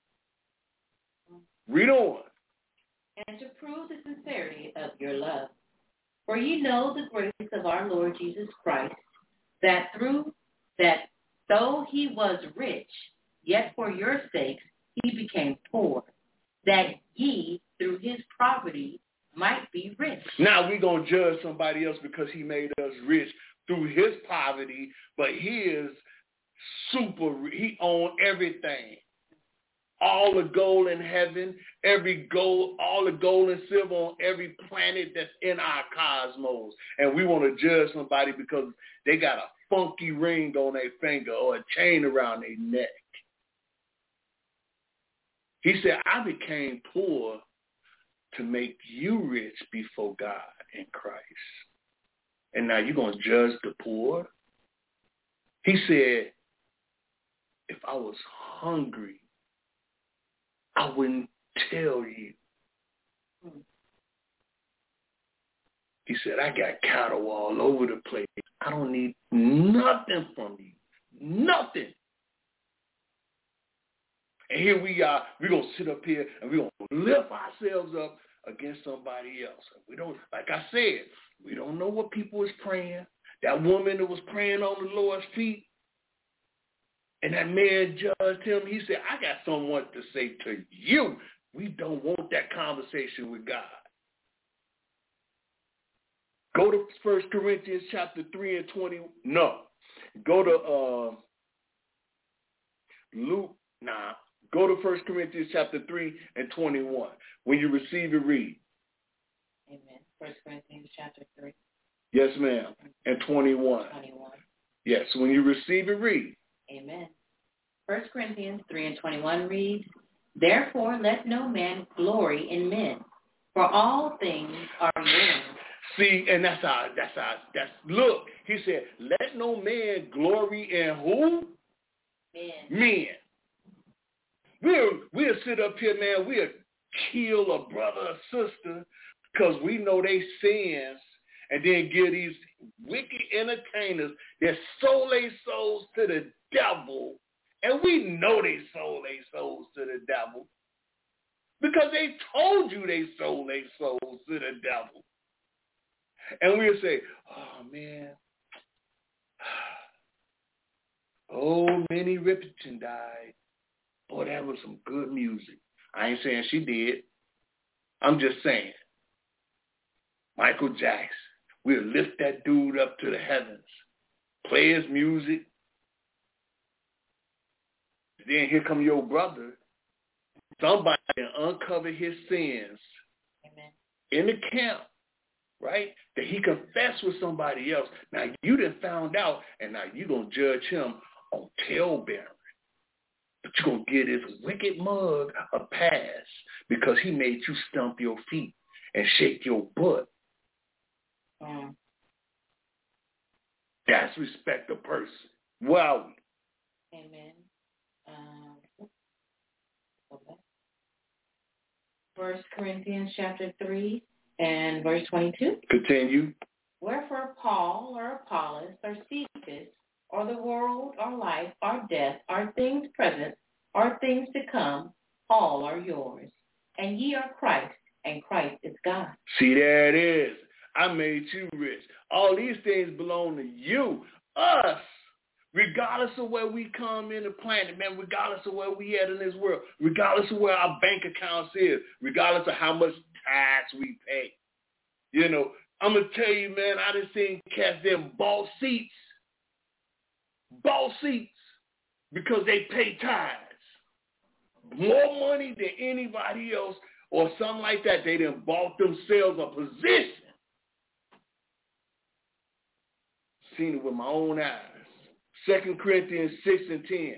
Read on. And to prove the sincerity of your love. For ye know the grace of our Lord Jesus Christ, that through that though he was rich, yet for your sakes he became poor, that ye through his poverty might be rich. Now we're going to judge somebody else because he made us rich through his poverty, but he is super, he owned everything. All the gold in heaven, every gold, all the gold and silver on every planet that's in our cosmos. And we want to judge somebody because they got a funky ring on their finger or a chain around their neck. He said, I became poor to make you rich before God in Christ. And now you're going to judge the poor? He said, if I was hungry, I wouldn't tell you. He said, I got cattle all over the place. I don't need nothing from you. Nothing. And here we are. We're going to sit up here and we're going to lift ourselves up against somebody else. We don't, like I said, we don't know what people is praying. That woman that was praying on the Lord's feet, and that man judged him. He said, I got someone to say to you. We don't want that conversation with God. Go to First Corinthians chapter three and twenty. No. Go to uh, Luke. Nah. Go to First Corinthians chapter three and twenty-one. When you receive it, read. Amen. First Corinthians chapter three. Yes, ma'am. And twenty-one. twenty-one. Yes. When you receive it, read. Amen. First Corinthians three and twenty-one reads, Therefore let no man glory in men, for all things are yours. See, and that's our, that's our, that's, look, he said, let no man glory in who? Men. Men. We'll, we'll sit up here, man, we'll kill a brother or sister because we know they sins, and then give these wicked entertainers that sold their souls to the devil, and we know they sold their souls to the devil because they told you they sold their souls to the devil. And we'll say, oh, man, oh, Minnie Riperton died. Boy, that was some good music. I ain't saying she did. I'm just saying. Michael Jackson. We'll lift that dude up to the heavens, play his music. Then here come your brother. Somebody can uncover his sins. Amen. In the camp, right? That he confessed with somebody else. Now you done found out, and now you're going to judge him on talebearing. But you're going to give this wicked mug a pass because he made you stump your feet and shake your butt. Mm. That's respect a person. Wow. Amen. Um, First Corinthians chapter three and verse twenty-two. Continue. Wherefore Paul or Apollos or Cephas or the world, or life, or death, or things present, or things to come, all are yours. And ye are Christ, and Christ is God. See, there it is. I made you rich. All these things belong to you, us, regardless of where we come in the planet, man, regardless of where we at in this world, regardless of where our bank accounts is, regardless of how much tax we pay. You know, I'm going to tell you, man, I done seen cats them bought seats, bought seats, because they pay tithes. More money than anybody else or something like that. They done bought themselves a position. Seen it with my own eyes. Second Corinthians six and ten.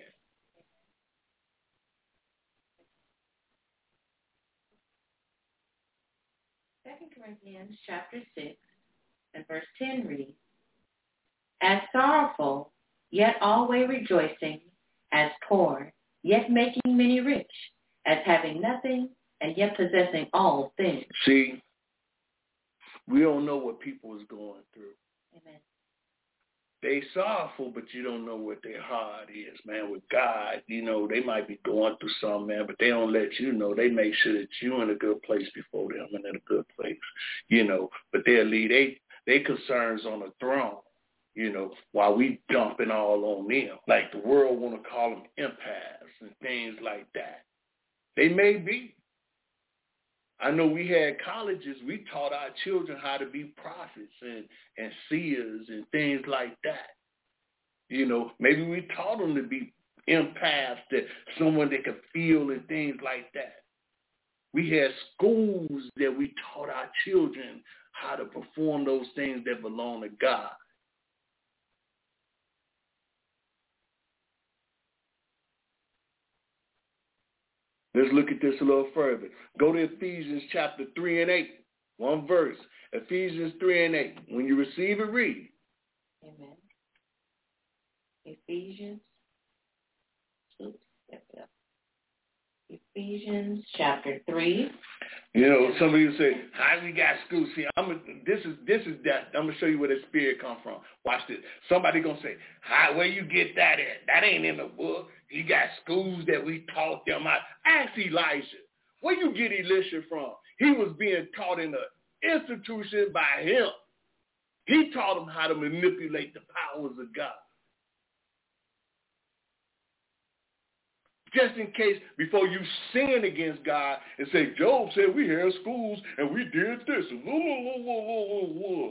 Second Corinthians chapter six and verse ten reads, as sorrowful, yet always rejoicing, as poor, yet making many rich, as having nothing, and yet possessing all things. See, we don't know what people is going through. Amen. They sorrowful, but you don't know what their heart is, man. With God, you know, they might be going through something, man, but they don't let you know. They make sure that you're in a good place before them and in a good place, you know. But they'll leave they, they concerns on the throne, you know, while we dumping all on them. Like the world want to call them empaths and things like that. They may be. I know we had colleges, we taught our children how to be prophets and, and seers and things like that. You know, maybe we taught them to be empaths, that someone that could feel and things like that. We had schools that we taught our children how to perform those things that belong to God. Let's look at this a little further. Go to Ephesians chapter three and eight. One verse. Ephesians three and eight. When you receive it, read. Amen. Ephesians. Oops, step it up. Ephesians chapter three. You know, somebody will say, how we got schools? See, I'm a, this is this is that. I'm gonna show you where the spirit come from. Watch this. Somebody gonna say, how where you get that at? That ain't in the book. You got schools that we taught them out. Ask Elijah, where you get Elisha from? He was being taught in an institution by him. He taught him how to manipulate the powers of God. Just in case, before you sin against God and say, Job said we had schools and we did this. Whoa, whoa, whoa, whoa, whoa, whoa.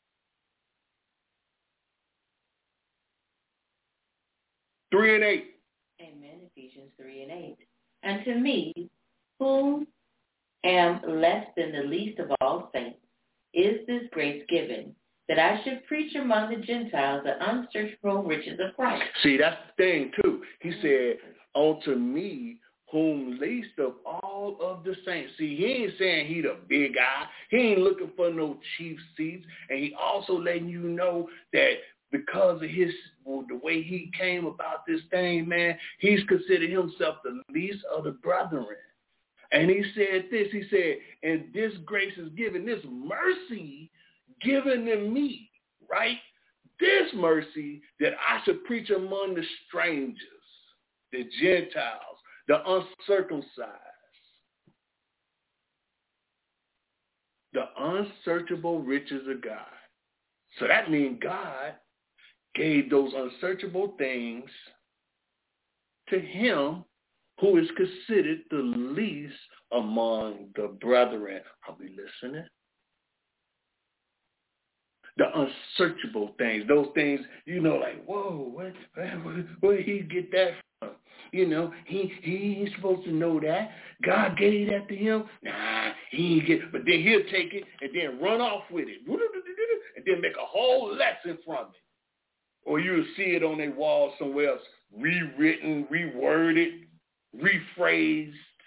Three and eight. Amen. Ephesians three and eight. And to me, whom am less than the least of all saints, is this grace given, that I should preach among the Gentiles the unsearchable riches of Christ. See, that's the thing, too. He said, unto me, whom least of all of the saints. See, he ain't saying he the big guy. He ain't looking for no chief seats. And he also letting you know that because of his, well, the way he came about this thing, man, he's considered himself the least of the brethren. And he said this, he said, and this grace is given, this mercy given to me, right? This mercy that I should preach among the strangers, the Gentiles, the uncircumcised, the unsearchable riches of God. So that means God gave those unsearchable things to him who is considered the least among the brethren. Are we listening? The unsearchable things, those things, you know, like, whoa, where, where, where did he get that from? You know, he he ain't supposed to know that. God gave that to him. Nah, he ain't get, but then he'll take it and then run off with it, and then make a whole lesson from it. Or you'll see it on their wall somewhere else, rewritten, reworded, rephrased.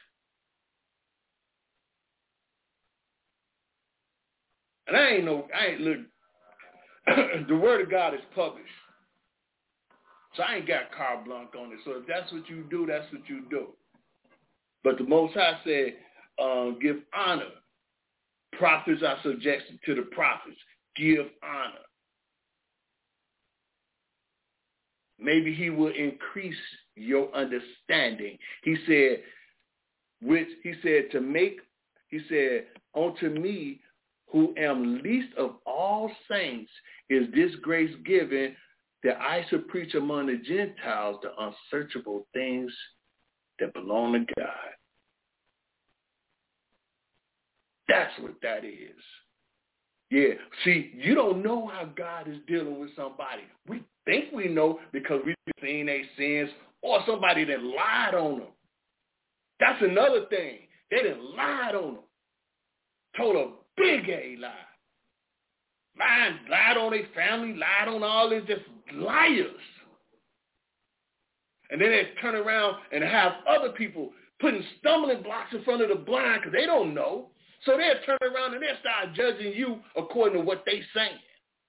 And I ain't no, I ain't look. The word of God is published. So I ain't got carte blanche on it. So if that's what you do, that's what you do. But the Most High said, um, give honor. Prophets are subjected to the prophets. Give honor. maybe he will increase your understanding. He said, which he said to make, he said, unto me who am least of all saints is this grace given, that I should preach among the Gentiles the unsearchable things that belong to God. That's what that is. Yeah. See, you don't know how God is dealing with somebody. We think we know because we've seen their sins or somebody that lied on them. That's another thing. They done lied on them. Told a big A lie. Lied, lied on their family, lied on all this, just liars. And then they turn around and have other people putting stumbling blocks in front of the blind because they don't know. So they'll turn around and they'll start judging you according to what they saying.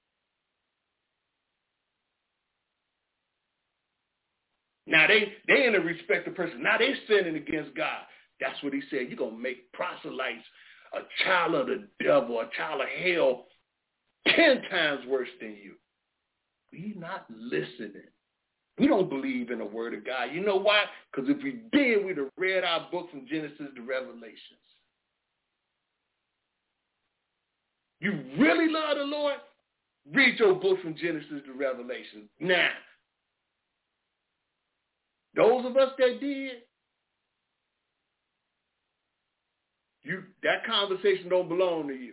Now they they in a respected person. Now they sinning against God. That's what he said. You're going to make proselytes a child of the devil, a child of hell, ten times worse than you. We not listening. We don't believe in the word of God. You know why? Because if we did, we'd have read our book from Genesis to Revelations. You really love the Lord? Read your book from Genesis to Revelation. Now, those of us that did, you that conversation don't belong to you.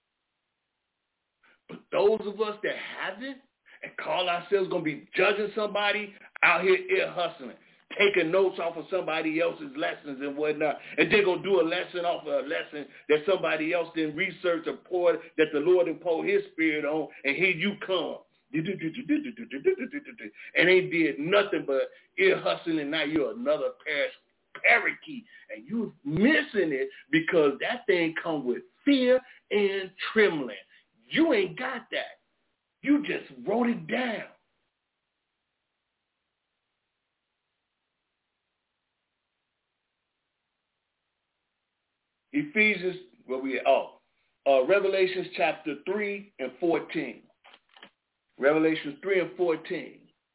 But those of us that haven't and call ourselves going to be judging somebody out here ear hustling, taking notes off of somebody else's lessons and whatnot, and they're going to do a lesson off of a lesson that somebody else didn't research or pour, that the Lord didn't pour his spirit on, and here you come. And they did nothing but ear hustling, and now you're another parakeet, and you're missing it because that thing comes with fear and trembling. You ain't got that. You just wrote it down. Ephesians, where we oh, uh, Revelations chapter three and fourteen. Revelations three and fourteen.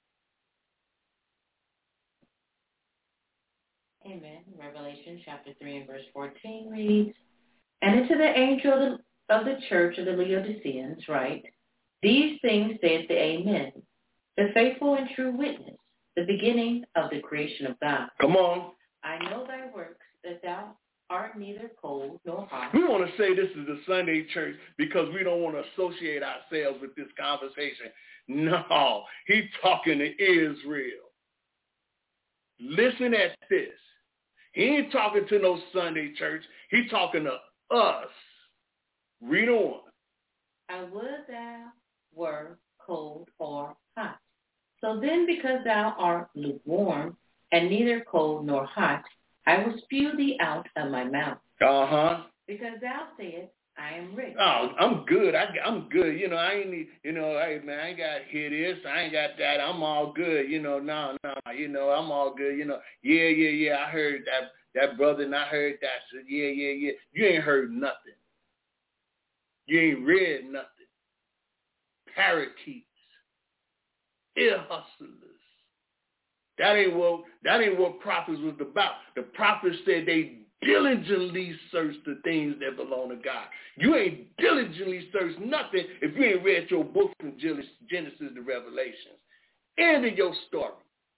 Amen. Revelation chapter three and verse fourteen reads, "And unto the angel of the, of the church of the Laodiceans write, these things saith the Amen, the faithful and true witness, the beginning of the creation of God. Come on. I know thy works, that thou art neither cold nor hot." We want to say this is the Sunday church because we don't want to associate ourselves with this conversation. No, he's talking to Israel. Listen at this. He ain't talking to no Sunday church. He's talking to us. Read on. "I would thou were cold or hot. So then, because thou art lukewarm, and neither cold nor hot, I will spew thee out of my mouth. Uh-huh. Because thou sayest, I am rich." Oh, I'm good. I, I'm good. You know, I ain't need, you know, hey, man, I ain't got here this. I ain't got that. I'm all good. You know, no, no, you know, I'm all good. You know, yeah, yeah, yeah, I heard that, that brother, and I heard that. So, yeah, yeah, yeah. You ain't heard nothing. You ain't read nothing. Parakeets. Ear hustlers. That ain't what that ain't what prophets was about. The prophets said they diligently search the things that belong to God. You ain't diligently searched nothing if you ain't read your book from Genesis to Revelations. End of your story.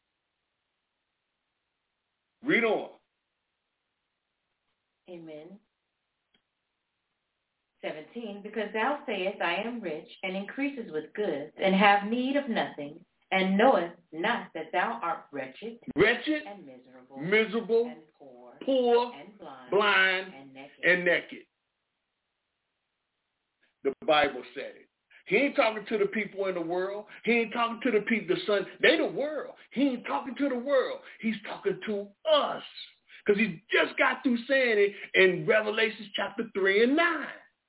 Read on. Amen. seventeen, "Because thou sayest, I am rich, and increases with goods, and have need of nothing, and knowest not that thou art wretched, wretched, and miserable, miserable, and poor, poor, and blind, blind, and naked." and naked. The Bible said it. He ain't talking to the people in the world. He ain't talking to the people, the son. They the world. He ain't talking to the world. He's talking to us. Because he just got through saying it in Revelation chapter three and nine.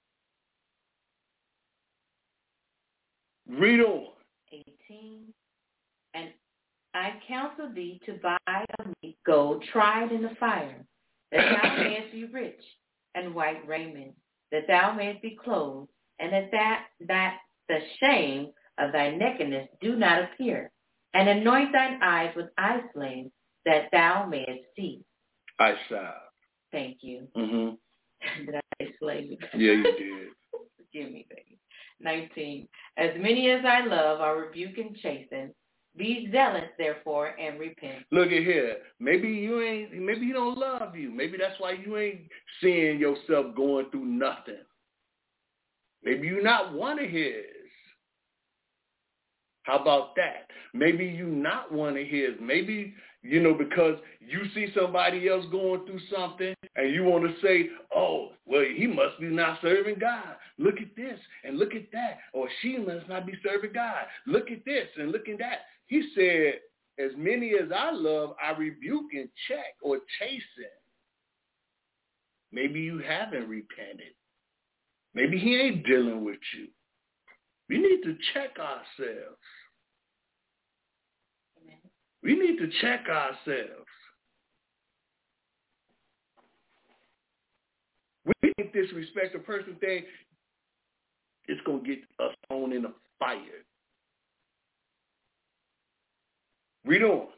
Read on. eighteen, "And I counsel thee to buy of me gold tried in the fire, that thou mayest be rich, and white raiment, that thou mayest be clothed, and that, that that the shame of thy nakedness do not appear, and anoint thine eyes with eye flames, that thou mayest see. I saw. Thank you. Mm-hmm. Did I say slave? Yeah, you did. Forgive me, baby. nineteen. As many as I love, I rebuke and chasten. Be zealous, therefore, and repent. Look at here. Maybe you ain't. Maybe he don't love you. Maybe that's why you ain't seeing yourself going through nothing. Maybe you're not one of his. How about that? Maybe you not one of his. Maybe, you know, because you see somebody else going through something and you want to say, oh, well, he must be not serving God. Look at this and look at that. Or she must not be serving God. Look at this and look at that. He said, as many as I love, I rebuke and check or chasten. Maybe you haven't repented. Maybe he ain't dealing with you. We need to check ourselves. Amen. We need to check ourselves. We think this respect a person thing, it's going to get us thrown in the fire. Read on.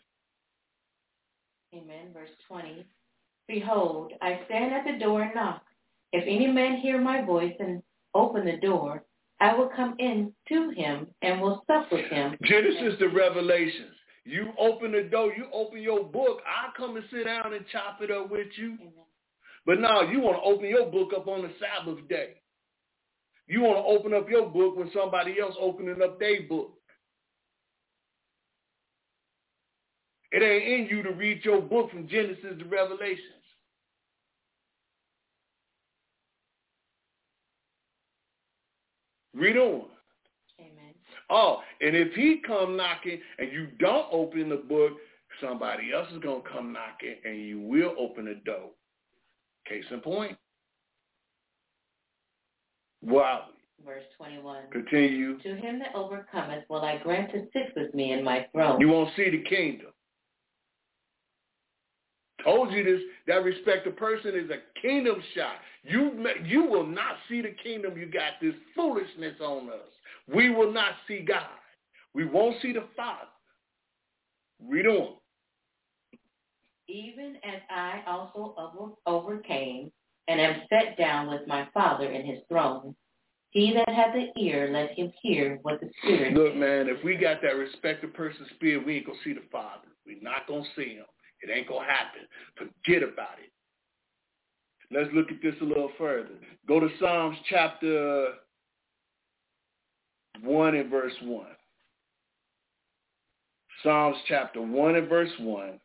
Amen. Verse twenty. Behold, I stand at the door and knock. If any man hear my voice and open the door, I will come in to him and will sup with him. Genesis to Revelations. You open the door, you open your book, I'll come and sit down and chop it up with you. Amen. But now you want to open your book up on the Sabbath day. You want to open up your book when somebody else opening up their book. It ain't in you to read your book from Genesis to Revelations. Read on. Amen. Oh, and if he come knocking and you don't open the book, somebody else is going to come knocking and you will open the door. Case in point. Wow. Verse twenty-one. Continue. To him that overcometh will I grant to sit with me in my throne. You won't see the kingdom. Told you this, that respected person is a kingdom shot. You, you will not see the kingdom. You got this foolishness on us. We will not see God. We won't see the Father. Read on. Even as I also over, overcame and am set down with my Father in his throne, he that hath an ear, let him hear what the Spirit. Look, man, if we got that respected person's spirit, we ain't going to see the Father. We're not going to see him. It ain't going to happen. Forget about it. Let's look at this a little further. Go to Psalms chapter one and verse one. Psalms chapter one and verse one.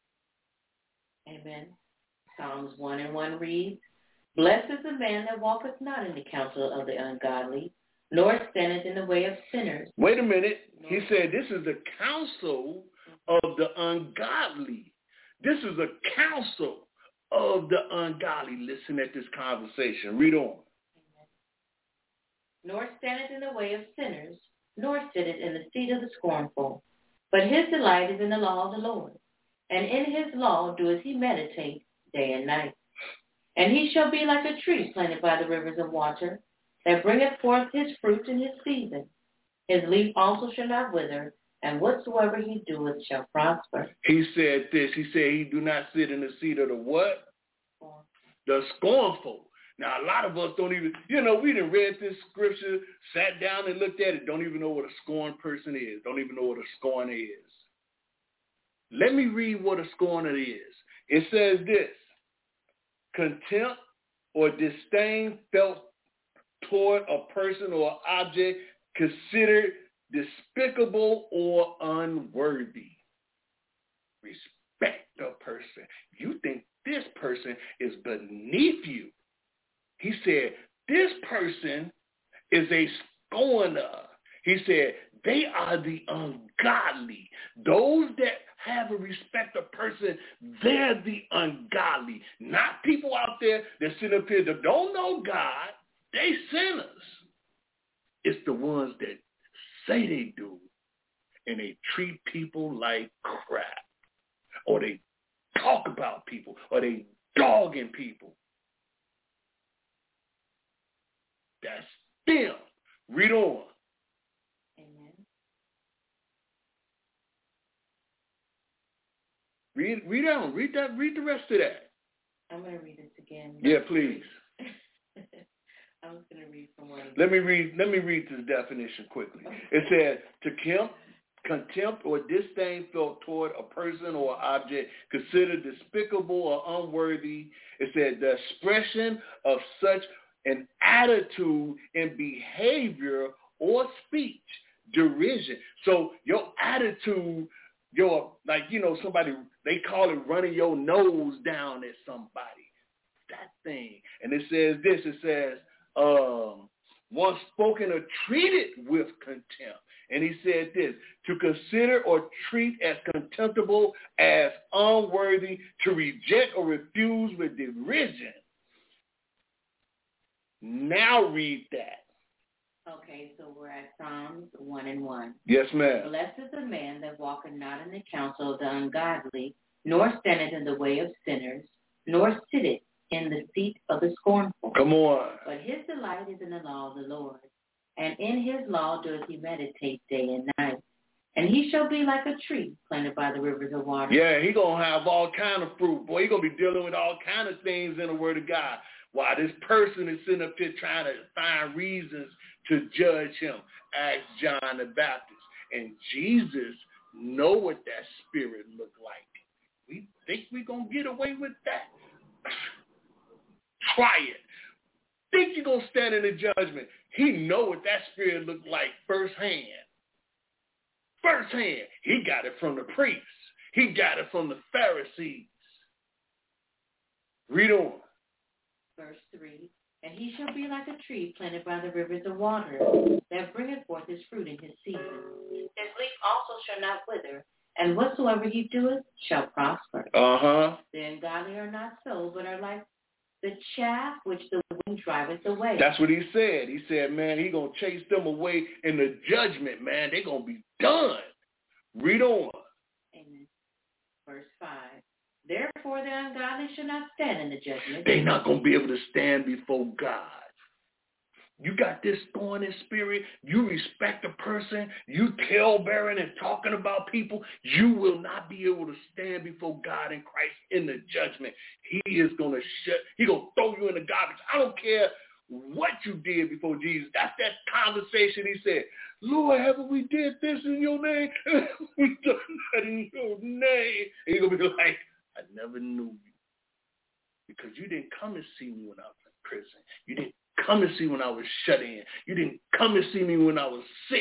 Amen. Psalms one and one reads, Blessed is the man that walketh not in the counsel of the ungodly, nor standeth in the way of sinners. Wait a minute. He said this is the counsel of the ungodly. This is a counsel of the ungodly. Listen at this conversation. Read on. Amen. Nor standeth in the way of sinners, nor sitteth in the seat of the scornful. But his delight is in the law of the Lord, and in his law doeth he meditate day and night. And he shall be like a tree planted by the rivers of water, that bringeth forth his fruit in his season. His leaf also shall not wither, and whatsoever he doeth shall prosper. He said this. He said he do not sit in the seat of the what? Scornful. The scornful. Now, a lot of us don't even, you know, we done read this scripture, sat down and looked at it, don't even know what a scorned person is, don't even know what a scorner is. Let me read what a scorner is. It says this, contempt or disdain felt toward a person or object considered despicable or unworthy. Respect the person. You think this person is beneath you. He said, this person is a scorner. He said, they are the ungodly. Those that have a respect of person, they're the ungodly. Not people out there that sit up here that don't know God. They sinners. It's the ones that say they do, and they treat people like crap. Or they talk about people, or they dogging people. That's them. Read on. Amen. Read, read on. Read that. Read the rest of that. I'm going to read this again. Yeah, please. I'm just going to read from one. Let me read. Let me read this definition quickly. It said to contempt, contempt or disdain felt toward a person or object considered despicable or unworthy. It said the expression of such an attitude in behavior or speech, derision. So your attitude, your like you know somebody they call it running your nose down at somebody. That thing, and it says this. It says. Um, once spoken or treated with contempt. And he said this, to consider or treat as contemptible, as unworthy, to reject or refuse with derision. Now read that. Okay, so we're at Psalms one and one. Yes, ma'am. Blessed is the man that walketh not in the counsel of the ungodly, nor standeth in the way of sinners, nor sitteth in the seat of the scornful. Come on. But his delight is in the law of the Lord, and in his law doeth he meditate day and night. And he shall be like a tree planted by the rivers of water. Yeah, he going to have all kind of fruit. Boy, he going to be dealing with all kind of things in the Word of God. While this person is sitting up here trying to find reasons to judge him. Ask John the Baptist. And Jesus know what that spirit looked like. We think we're going to get away with that? Try it. Think you're going to stand in the judgment. He know what that spirit looked like firsthand. Firsthand. He got it from the priests. He got it from the Pharisees. Read on. Verse three. And he shall be like a tree planted by the rivers of water, that bringeth forth his fruit in his season. His leaf also shall not wither, and whatsoever he doeth shall prosper. Uh-huh. The ungodly are not so, but are like the chaff which the wind driveth away. That's what he said. He said, man, he going to chase them away in the judgment, man. They're going to be done. Read on. Amen. Verse five. Therefore the ungodly shall not stand in the judgment. They're not going to be able to stand before God. You got this thorn in spirit. You respect a person. You tale-bearing and talking about people. You will not be able to stand before God in Christ in the judgment. He is going to shut. He's going to throw you in the garbage. I don't care what you did before Jesus. That's that conversation he said, Lord, haven't we did this in your name? We done that in your name. And he's going to be like, I never knew you. Because you didn't come and see me when I was in prison. You didn't come and see when I was shut in. You didn't come and see me when I was sick.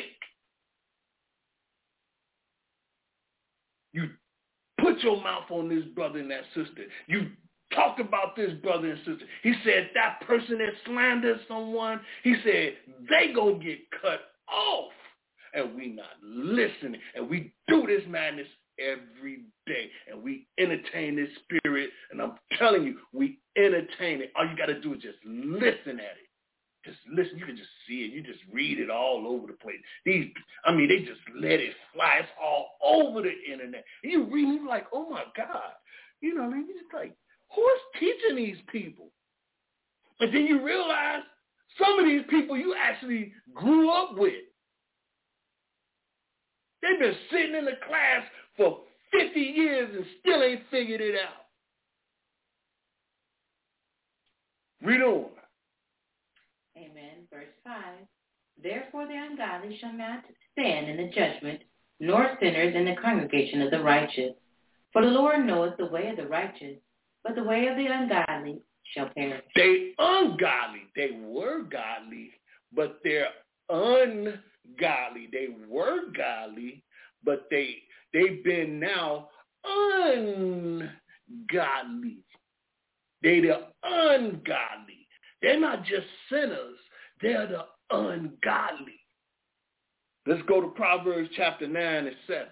You put your mouth on this brother and that sister. You talked about this brother and sister. He said that person that slanders someone, he said they gonna get cut off. And we not listening. And we do this madness every day. And we entertain this spirit. And I'm telling you, we entertain it. All you got to do is just listen at it. Just listen. You can just see it. You just read it all over the place. These, I mean, they just let it fly. It's all over the internet. And you read it like, oh, my God. You know, man, you're just like, who is teaching these people? And then you realize some of these people you actually grew up with. They've been sitting in the class for fifty years and still ain't figured it out. Read on. Amen. Verse five. Therefore the ungodly shall not stand in the judgment, nor sinners in the congregation of the righteous. For the Lord knoweth the way of the righteous, but the way of the ungodly shall perish. They ungodly. They were godly, but they're ungodly. They were godly, but they, they've been now ungodly. They the ungodly. They're not just sinners. They're the ungodly. Let's go to Proverbs chapter nine and seven.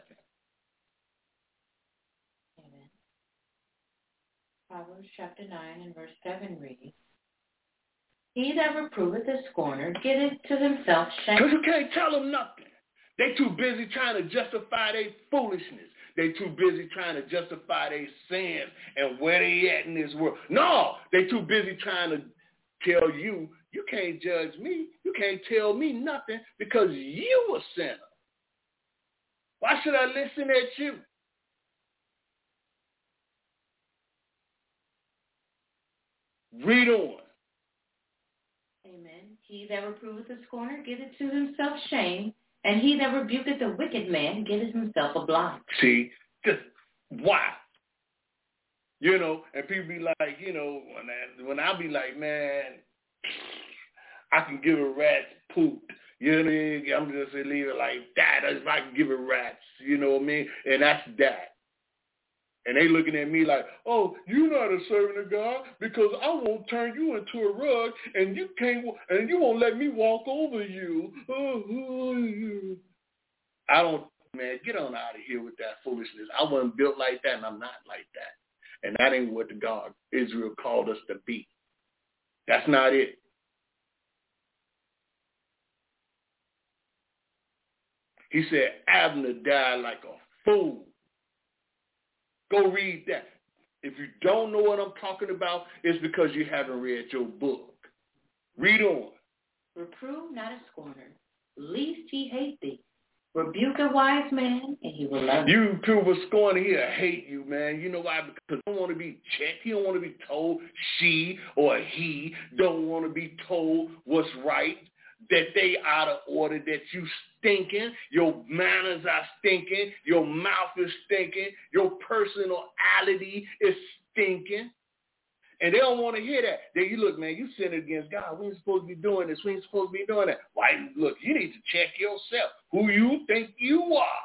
Amen. Proverbs chapter nine and verse seven reads, He that reproveth a scorner getteth to himself shame. Because you can't tell them nothing. They too busy trying to justify their foolishness. They too busy trying to justify their sins and where they at in this world. No, they too busy trying to tell you, you can't judge me. You can't tell me nothing because you a sinner. Why should I listen at you? Read on. Amen. He that reproveth the scorner getteth to himself shame, and he that rebuketh the wicked man getteth himself a blind. See, just why? You know, and people be like, you know, when I, when I be like, man, I can give a rat's poop. You know what I mean? I'm just going to leave it like that. If I can give it rats, you know what I mean? And that's that. And they looking at me like, oh, you're not a servant of God because I won't turn you into a rug and you can't, and you won't let me walk over you. I don't, man, get on out of here with that foolishness. I wasn't built like that and I'm not like that. And that ain't what the God, Israel called us to be. That's not it. He said, Abner died like a fool. Go read that. If you don't know what I'm talking about, it's because you haven't read your book. Read on. Reprove not a scorner, lest he hate thee. Rebuke a wise man, and he will love you. You prove a scorner, he'll hate you, man. You know why? Because he don't want to be checked. He don't want to be told she or he don't want to be told what's right, that they out of order, that you stinking, your manners are stinking, your mouth is stinking, your personality is stinking. And they don't want to hear that. Then you look, man, you sinning against God. We ain't supposed to be doing this. We ain't supposed to be doing that. Why? Look, you need to check yourself, who you think you are.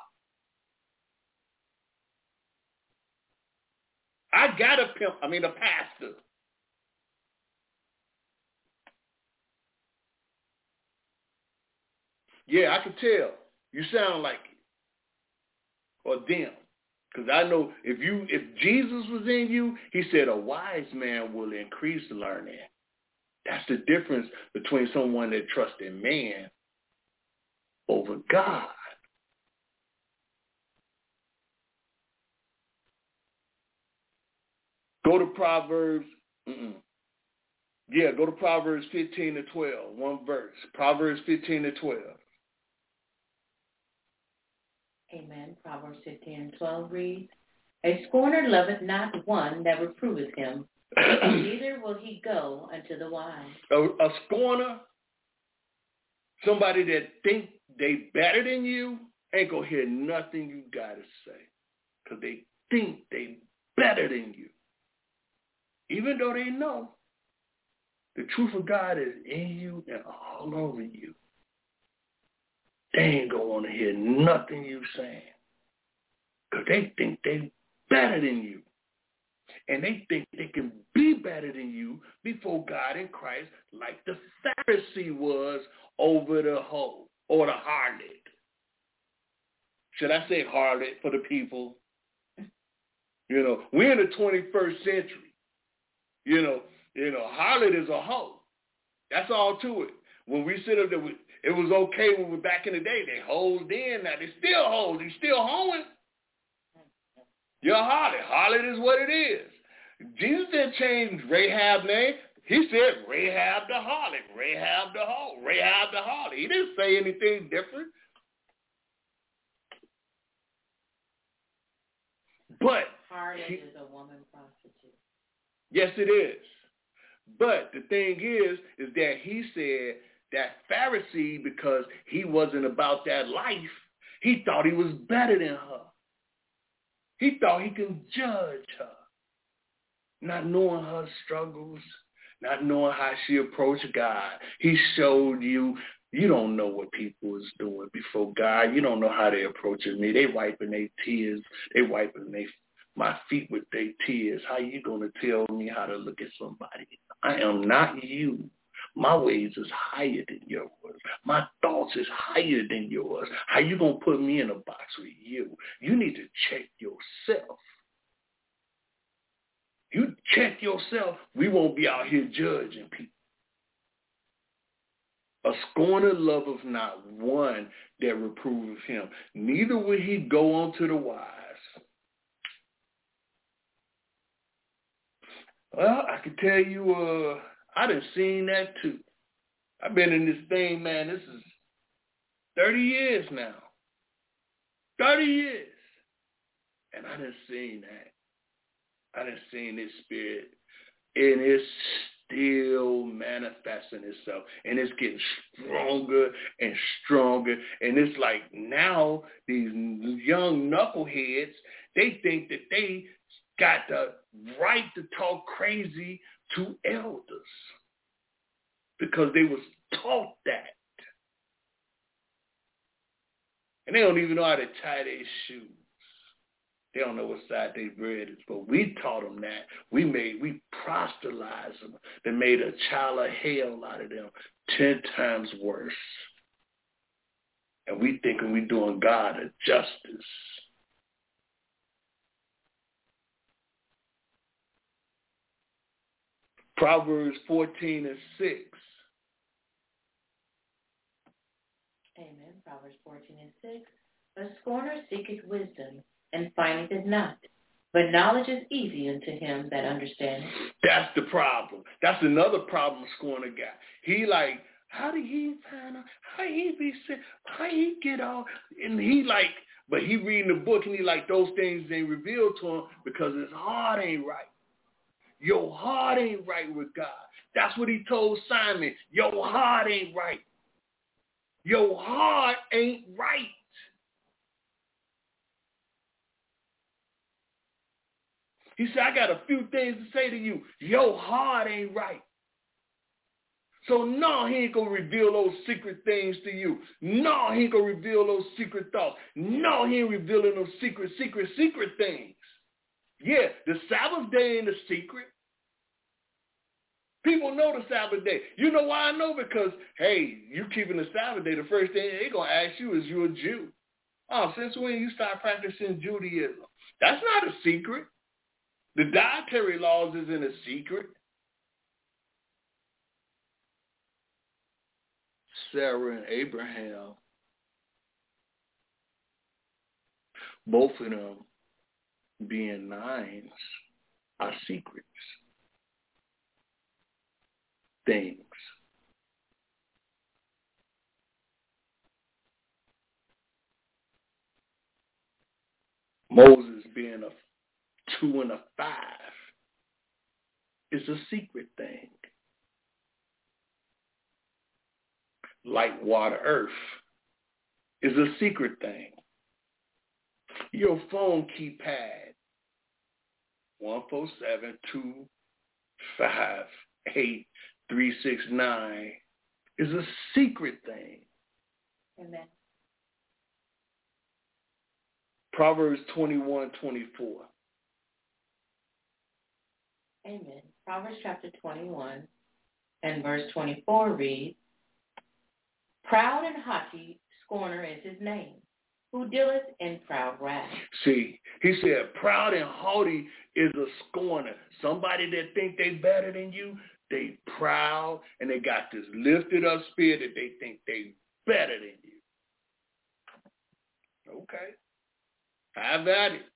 I got a pimp, I mean a pastor. Yeah, I can tell. You sound like it. Or them. Because I know if you, if Jesus was in you, he said a wise man will increase learning. That's the difference between someone that trusts in man over God. Go to Proverbs. Mm-mm. Yeah, go to Proverbs fifteen to twelve. One verse. Proverbs fifteen to twelve. Amen. Proverbs fifteen and twelve reads, a scorner loveth not one that reproveth him, and neither will he go unto the wise. A, a scorner, somebody that think they better than you, ain't going to hear nothing you got to say because they think they better than you. Even though they know the truth of God is in you and all over you. They ain't going to want to hear nothing you saying because they think they better than you. And they think they can be better than you before God in Christ like the Pharisee was over the hoe or the harlot. Should I say harlot for the people? You know, we're in the twenty-first century. You know, you know, harlot is a hoe. That's all to it. When we sit up there, we, it was okay when we were back in the day. They hoed in. Now they still hoes. They still hoeing. You're a harlot. Harlot is what it is. Jesus didn't change Rahab's name. He said Rahab the harlot, Rahab the hoe, Rahab the harlot. He didn't say anything different. But Harlot he, is a woman prostitute. Yes, it is. But the thing is, is that he said that Pharisee, because he wasn't about that life, he thought he was better than her. He thought he could judge her, not knowing her struggles, not knowing how she approached God. He showed you, you don't know what people is doing before God. You don't know how they approaching me. They wiping their tears. They wiping they, my feet with their tears. How you going to tell me how to look at somebody? I am not you. My ways is higher than yours. My thoughts is higher than yours. How you going to put me in a box with you? You need to check yourself. You check yourself, we won't be out here judging people. A scorner loveth not one that reproveth him. Neither will he go unto the wise. Well, I can tell you, uh, I done seen that too. I've been in this thing, man, this is thirty years now. thirty years. And I done seen that. I done seen this spirit. And it still manifesting itself, and it's getting stronger and stronger. And it's like now these young knuckleheads, they think that they got the right to talk crazy to elders because they was taught that. And they don't even know how to tie their shoes. They don't know what side their bread is. But we taught them that. We made, we proselytized them. They made a child of hell out of them ten times worse. And we thinking we doing God a justice. Proverbs fourteen and six. Amen. Proverbs fourteen and six. A scorner seeketh wisdom, and findeth it not. But knowledge is easy unto him that understandeth. That's the problem. That's another problem Scorner got. He like, how did he find out? How he be sick? How he get all? And he like, but he reading the book and he like, those things ain't revealed to him because his heart ain't right. Your heart ain't right with God. That's what he told Simon. Your heart ain't right. Your heart ain't right. He said, I got a few things to say to you. Your heart ain't right. So no, he ain't going to reveal those secret things to you. No, he ain't going to reveal those secret thoughts. No, he ain't revealing those secret, secret, secret things. Yeah, the Sabbath day ain't a secret. People know the Sabbath day. You know why I know? Because, hey, you keeping the Sabbath day, the first thing they're going to ask you is you a Jew. Oh, since when you start practicing Judaism? That's not a secret. The dietary laws isn't a secret. Sarah and Abraham, both of them being nines, are secrets. Things. Moses being a two and a five is a secret thing. Light, water, earth is a secret thing. Your phone keypad, one four seven, two five eight, three six nine, is a secret thing. Amen. Proverbs twenty-one twenty-four. Amen. Proverbs chapter twenty-one and verse twenty-four reads, Proud and haughty scorner is his name, who dealeth in proud wrath. See, he said proud and haughty is a scorner. Somebody that think they better than you, they proud, and they got this lifted up spirit that they think they better than you. Okay. Have at it.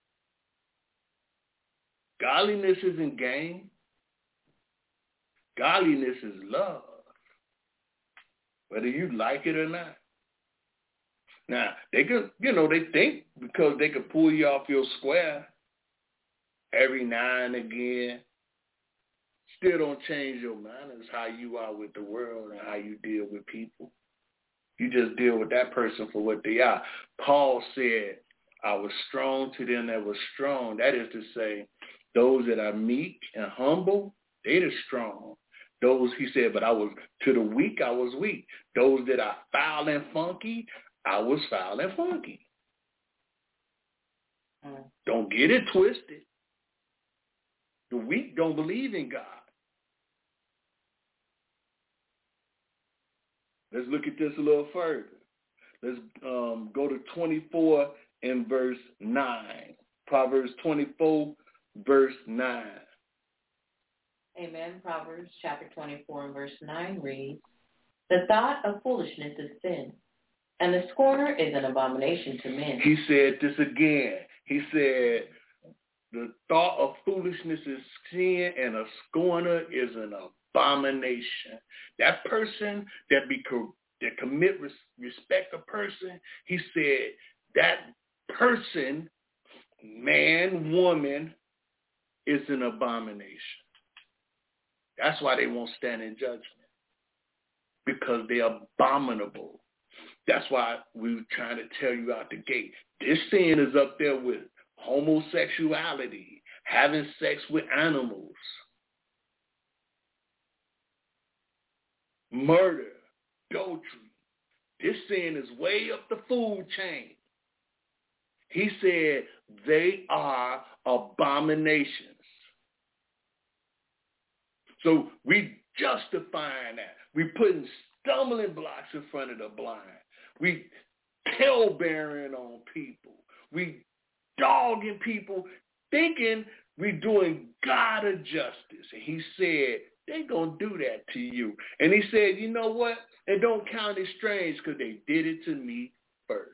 Godliness isn't gain. Godliness is love, whether you like it or not. Now, they could, you know, they think because they could pull you off your square every now and again, still don't change your manners, how you are with the world and how you deal with people. You just deal with that person for what they are. Paul said, I was strong to them that were strong. That is to say, those that are meek and humble, they the strong. Those, he said, but I was, to the weak, I was weak. Those that are foul and funky, I was foul and funky. Mm. Don't get it twisted. The weak don't believe in God. Let's look at this a little further. Let's um, go to twenty-four and verse nine. Proverbs twenty-four, verse nine. Amen. Proverbs chapter twenty-four and verse nine reads, The thought of foolishness is sin, and the scorner is an abomination to men. He said this again. He said, the thought of foolishness is sin, and a scorner is an abomination. That person that be that commit res, respect a person, he said that person, man, woman, is an abomination. That's why they won't stand in judgment, because they're abominable. That's why we were trying to tell you out the gate. This sin is up there with homosexuality, having sex with animals, murder, adultery. This sin is way up the food chain. He said they are abominations. So we justifying that. We putting stumbling blocks in front of the blind. We tail-bearing on people. We dogging people, thinking we doing God a justice. And he said, they going to do that to you. And he said, you know what? And don't count it strange, because they did it to me first.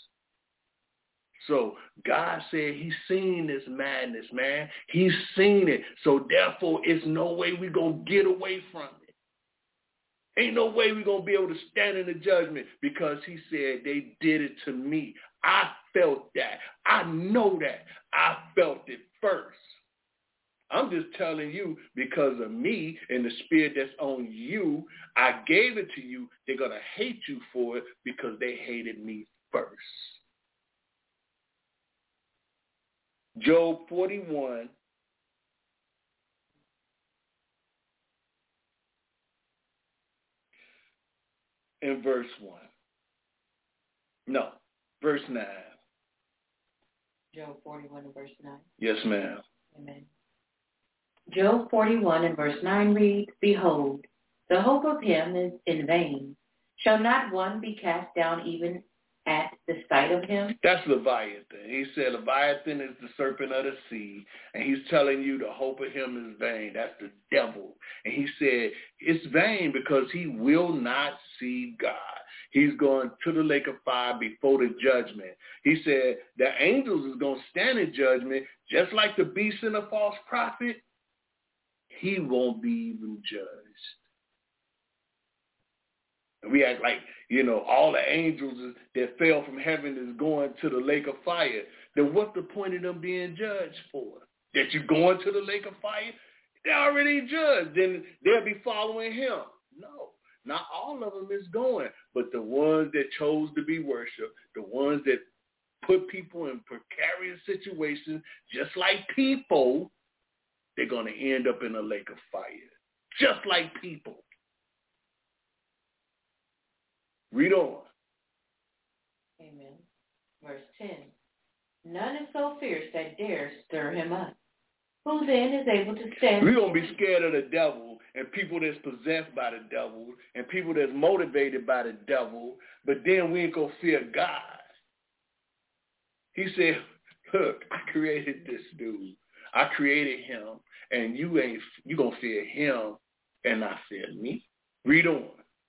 So God said he's seen this madness, man. He's seen it. So therefore, it's no way we're going to get away from it. Ain't no way we're going to be able to stand in the judgment, because he said they did it to me. I felt that. I know that. I felt it first. I'm just telling you, because of me and the spirit that's on you, I gave it to you. They're going to hate you for it, because they hated me first. Job forty-one. In verse one. No, verse nine. Job forty-one and verse nine. Yes, ma'am. Amen. Job forty-one and verse nine reads, Behold, the hope of him is in vain. Shall not one be cast down even at the sight of him? That's Leviathan. He said Leviathan is the serpent of the sea, and he's telling you the hope of him is vain. That's the devil. And he said it's vain because he will not see God. He's going to the lake of fire before the judgment. He said the angels is going to stand in judgment, just like the beast and the false prophet. He won't be even judged. And we act like, you know, all the angels is, that fell from heaven is going to the lake of fire. Then what's the point of them being judged for? That you're going to the lake of fire? They're already judged. Then they'll be following him. No, not all of them is going. But the ones that chose to be worshiped, the ones that put people in precarious situations, just like people, they're going to end up in a lake of fire. Just like people. Read on. Amen. Verse ten. None is so fierce that dares stir him up. Who then is able to stand? We're going to be scared of the devil and people that's possessed by the devil and people that's motivated by the devil, but then we ain't going to fear God. He said, look, I created this dude. I created him, and you ain't, you going to fear him and not fear me. Read on.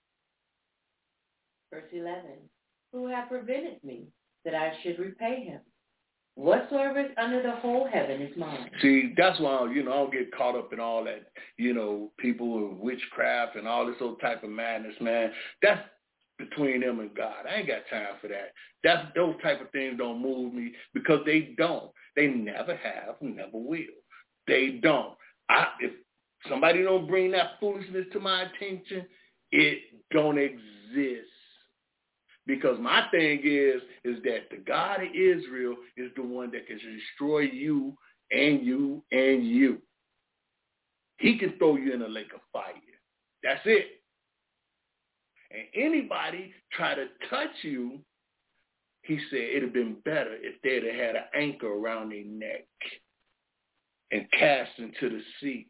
Verse eleven, who have prevented me that I should repay him? Whatsoever is under the whole heaven is mine. See, that's why, you know, I don't get caught up in all that, you know, people with witchcraft and all this old type of madness, man. That's between them and God. I ain't got time for that. That's, those type of things don't move me, because they don't. They never have, never will. They don't. I, if somebody don't bring that foolishness to my attention, it don't exist. Because my thing is, is that the God of Israel is the one that can destroy you and you and you. He can throw you in a lake of fire. That's it. And anybody try to touch you, he said it'd have been better if they'd have had an anchor around their neck and cast into the sea.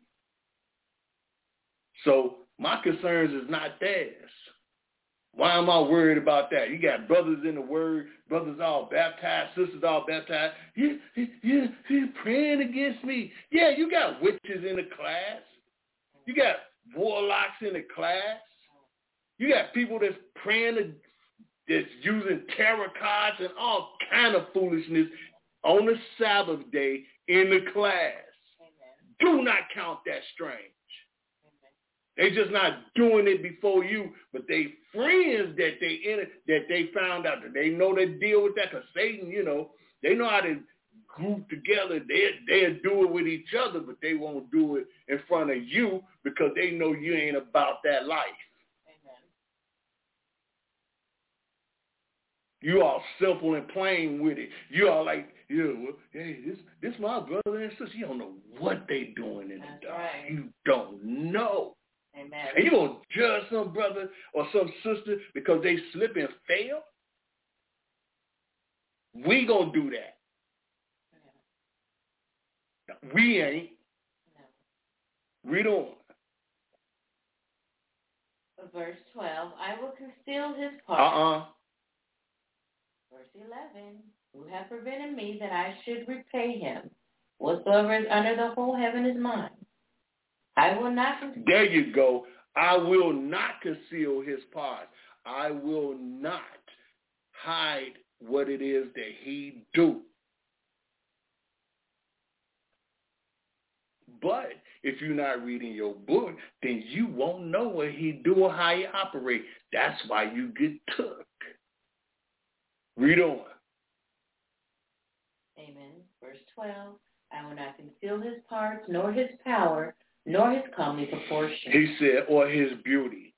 So my concerns is not theirs. Why am I worried about that? You got brothers in the word, brothers all baptized, sisters all baptized. Yeah, yeah, you're praying against me. Yeah, you got witches in the class. You got warlocks in the class. You got people that's praying, to, that's using tarot cards and all kind of foolishness on the Sabbath day in the class. Amen. Do not count that strange. They just not doing it before you, but they friends that they in it, that they found out that they know they deal with that, because Satan, you know, they know how to group together, they they'll do it with each other, but they won't do it in front of you because they know you ain't about that life. Amen. You all simple and plain with it. You all like, yeah, well, hey, this this my brother and sister. You don't know what they doing in That's the dark. right. You don't know. Amen. And you gonna judge some brother or some sister because they slip and fail? We gonna do that. Yeah. We ain't. No. Read on. Verse twelve, I will conceal his part. Uh-uh. Verse eleven, who hath prevented me that I should repay him? Whatsoever is under the whole heaven is mine. I will not conceal. There you go. I will not conceal his parts. I will not hide what it is that he do. But if you're not reading your book, then you won't know what he do or how he operate. That's why you get took. Read on. Amen. Verse twelve, I will not conceal his parts, nor his power, nor his comely proportion. He said, or his beauty,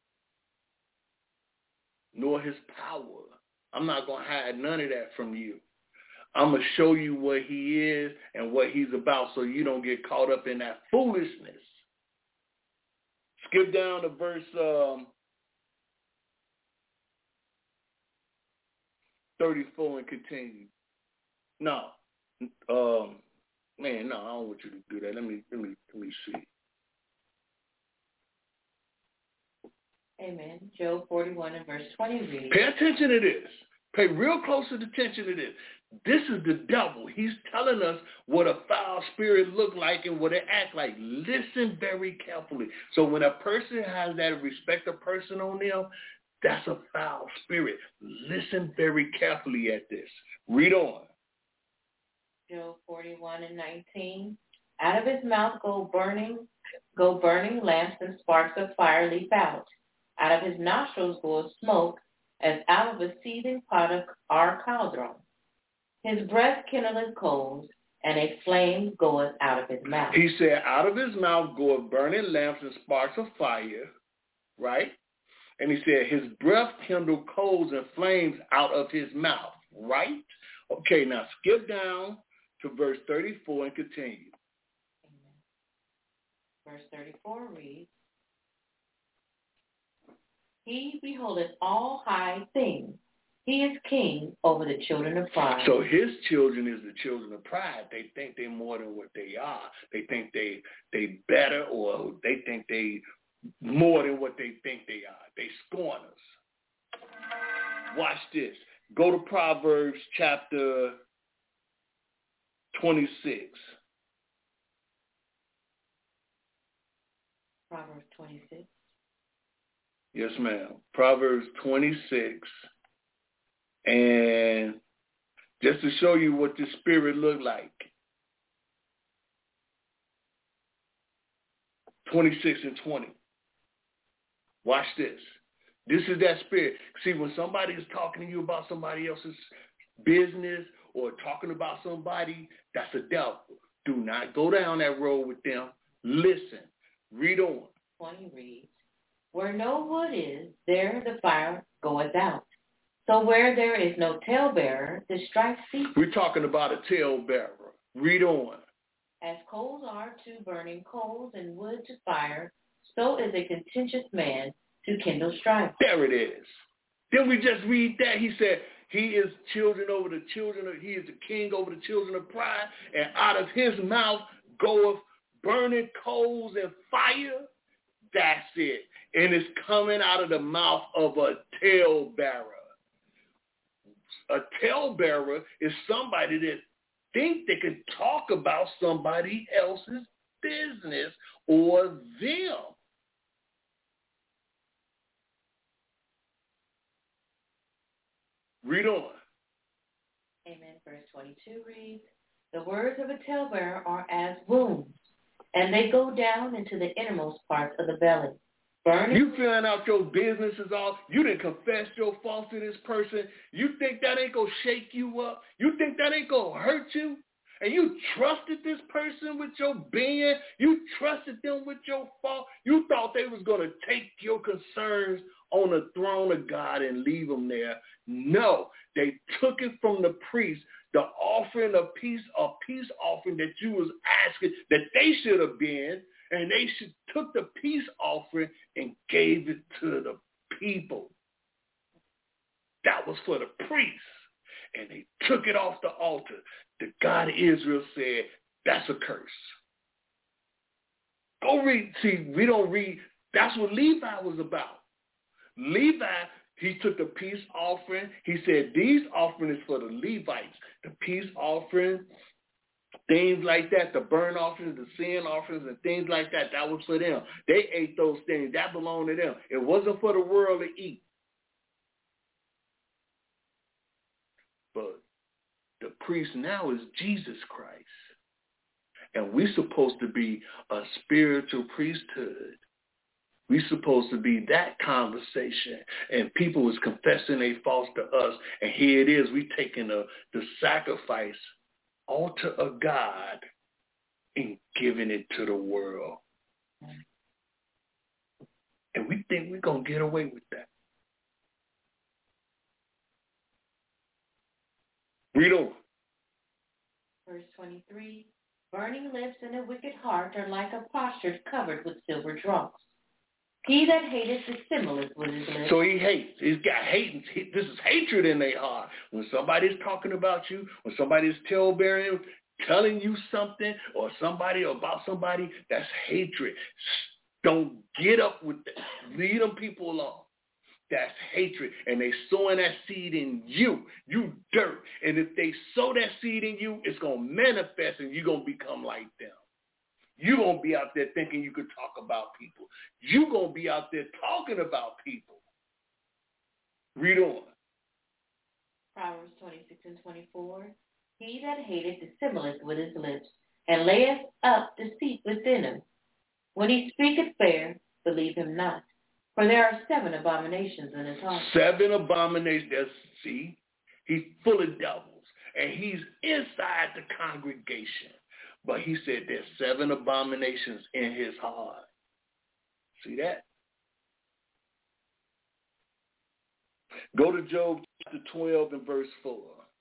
nor his power. I'm not going to hide none of that from you. I'm going to show you what he is and what he's about so you don't get caught up in that foolishness. Skip down to verse um, thirty-four and continue. No. Um, man, no, I don't want you to do that. Let me, let me, let me see. Amen. Job forty-one and verse twenty reads. Pay attention to this. Pay real close attention to this. This is the devil. He's telling us what a foul spirit look like and what it act like. Listen very carefully. So when a person has that respect of person on them, that's a foul spirit. Listen very carefully at this. Read on. Job forty-one and nineteen. Out of his mouth go burning, go burning lamps and sparks of fire leap out. Out of his nostrils goes smoke, as out of a seething pot of our cauldron. His breath kindleth coals, and a flame goeth out of his mouth. He said, out of his mouth goeth burning lamps and sparks of fire, right? And he said, his breath kindled coals and flames out of his mouth, right? Okay, now skip down to verse thirty-four and continue. Amen. Verse thirty-four reads, he beholdeth all high things. He is king over the children of pride. So his children is the children of pride. They think they're more than what they are. They think they they better, or they think they more than what they think they are. They scorn us. Watch this. Go to Proverbs chapter twenty-six. Proverbs twenty-six. Yes, ma'am. Proverbs twenty-six. And just to show you what the spirit looked like. twenty-six and twenty. Watch this. This is that spirit. See, when somebody is talking to you about somebody else's business or talking about somebody, that's a devil. Do not go down that road with them. Listen. Read on. twenty reads, where no wood is, there the fire goeth out. So where there is no talebearer, the strife ceases. We're talking about a talebearer. Read on. As coals are to burning coals and wood to fire, so is a contentious man to kindle strife. There it is. Then we just read that. He said, he is children over the children of, he is the king over the children of pride, and out of his mouth goeth burning coals and fire. That's it. And it's coming out of the mouth of a talebearer. A talebearer is somebody that think they can talk about somebody else's business or them. Read on. Amen. Verse twenty-two reads, the words of a talebearer are as wounds, and they go down into the innermost parts of the belly. Burning. You filling out your business is all. You didn't confess your faults to this person. You think that ain't going to shake you up? You think that ain't going to hurt you? And you trusted this person with your being. You trusted them with your fault. You thought they was going to take your concerns on the throne of God and leave them there. No, they took it from the priest, the offering of peace, a peace offering that you was asking that they should have been, and they should took the peace offering and gave it to the people. That was for the priests. And they took it off the altar. The God of Israel said, that's a curse. Go read. See, we don't read. That's what Levi was about. Levi, he took the peace offering. He said, these offerings for the Levites. The peace offering, things like that, the burnt offerings, the sin offerings, and things like that, that was for them. They ate those things. That belonged to them. It wasn't for the world to eat. But the priest now is Jesus Christ. And we're supposed to be a spiritual priesthood. We're supposed to be that conversation. And people was confessing their faults to us. And here it is. We taking the, the sacrifice altar of God and giving it to the world. And we think we're going to get away with that. Read on. Verse twenty-three, burning lips and a wicked heart are like a potsherd covered with silver dross. He that hateth dissimuleth with his lips. So he hates. He's got hate. This is hatred in their heart. When somebody's talking about you, when somebody's talebearing, telling you something, or somebody or about somebody, that's hatred. Don't get up with that. Leave them people alone. That's hatred. And they sowing that seed in you. You dirt. And if they sow that seed in you, it's going to manifest and you're going to become like them. You're going to be out there thinking you could talk about people. You're going to be out there talking about people. Read on. Proverbs twenty-six and twenty-four. He that hateth dissimuleth with his lips, and layeth up deceit within him. When he speaketh fair, believe him not. For there are seven abominations in his heart. Seven abominations. That's, see, he's full of devils. And he's inside the congregation. But he said there's seven abominations in his heart. See that? Go to Job chapter twelve and verse four.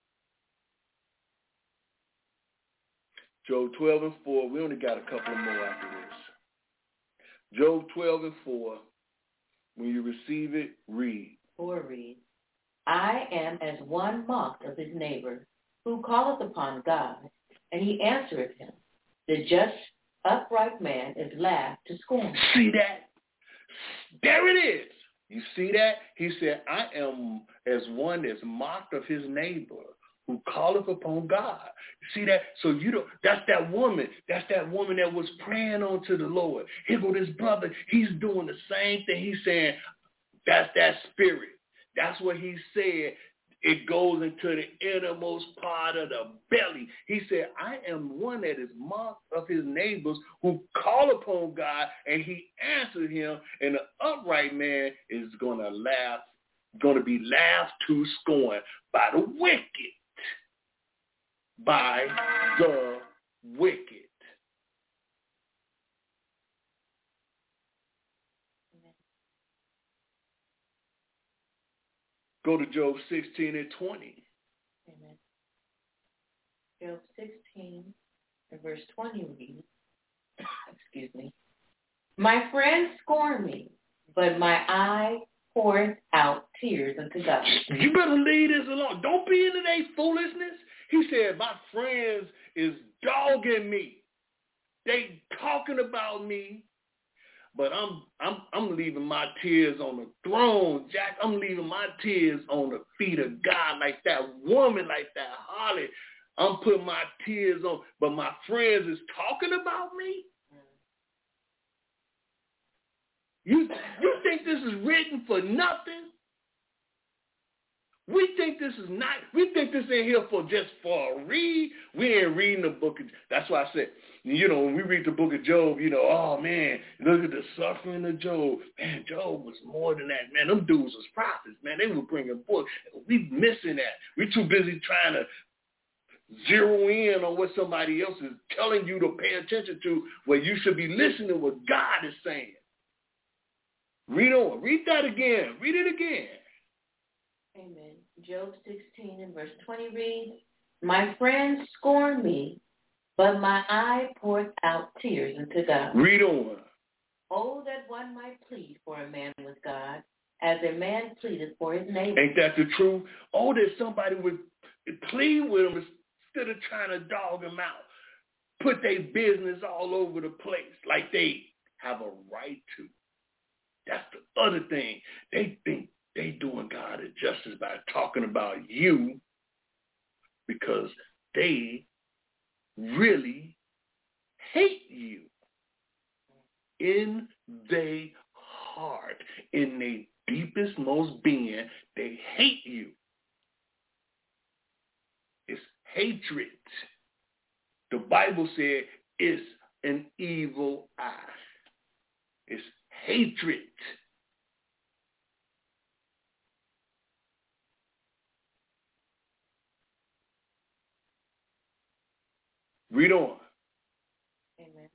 Job twelve and four. We only got a couple more after this. Job twelve and four. When you receive it, read. Or read. I am as one mocked of his neighbor, who calleth upon God, and he answereth him. The just, upright man is laughed to scorn. See that? There it is. You see that? He said, I am as one that's mocked of his neighbor, who calleth upon God. See that? So you don't, that's that woman. That's that woman that was praying unto the Lord. Here go this brother. He's doing the same thing. He's saying, that's that spirit. That's what he said. It goes into the innermost part of the belly. He said, I am one that is mocked of his neighbors who call upon God, and he answered him, and the upright man is going to laugh, going to be laughed to scorn by the wicked. By the wicked. Amen. Go to Job sixteen and twenty. Amen. Job sixteen and verse twenty reads, excuse me, my friends scorn me, but my eye pours out tears unto God. You better leave this alone. Don't be into their foolishness. He said, my friends is dogging me. They talking about me, but I'm I'm I'm leaving my tears on the throne, Jack. I'm leaving my tears on the feet of God, like that woman, like that Holly. I'm putting my tears on, but my friends is talking about me. You you think this is written for nothing? We think this is not, we think this in here for just for a read. We ain't reading the book of, that's why I said, you know, when we read the book of Job, you know, oh man, look at the suffering of Job. Man, Job was more than that. Man, them dudes was prophets, man. They were bringing books. We missing that. We too busy trying to zero in on what somebody else is telling you to pay attention to, where you should be listening to what God is saying. Read on. Read that again. Read it again. Amen. Job sixteen and verse twenty reads, my friends scorn me, but my eye poureth out tears unto God. Read on. Oh, that one might plead for a man with God, as a man pleadeth for his neighbor. Ain't that the truth? Oh, that somebody would plead with him instead of trying to dog him out. Put their business all over the place like they have a right to. That's the other thing. They think they doing God a justice by talking about you because they really hate you in their heart, in their deepest, most being. They hate you. It's hatred. The Bible said it's an evil eye. It's hatred. Read on. Amen.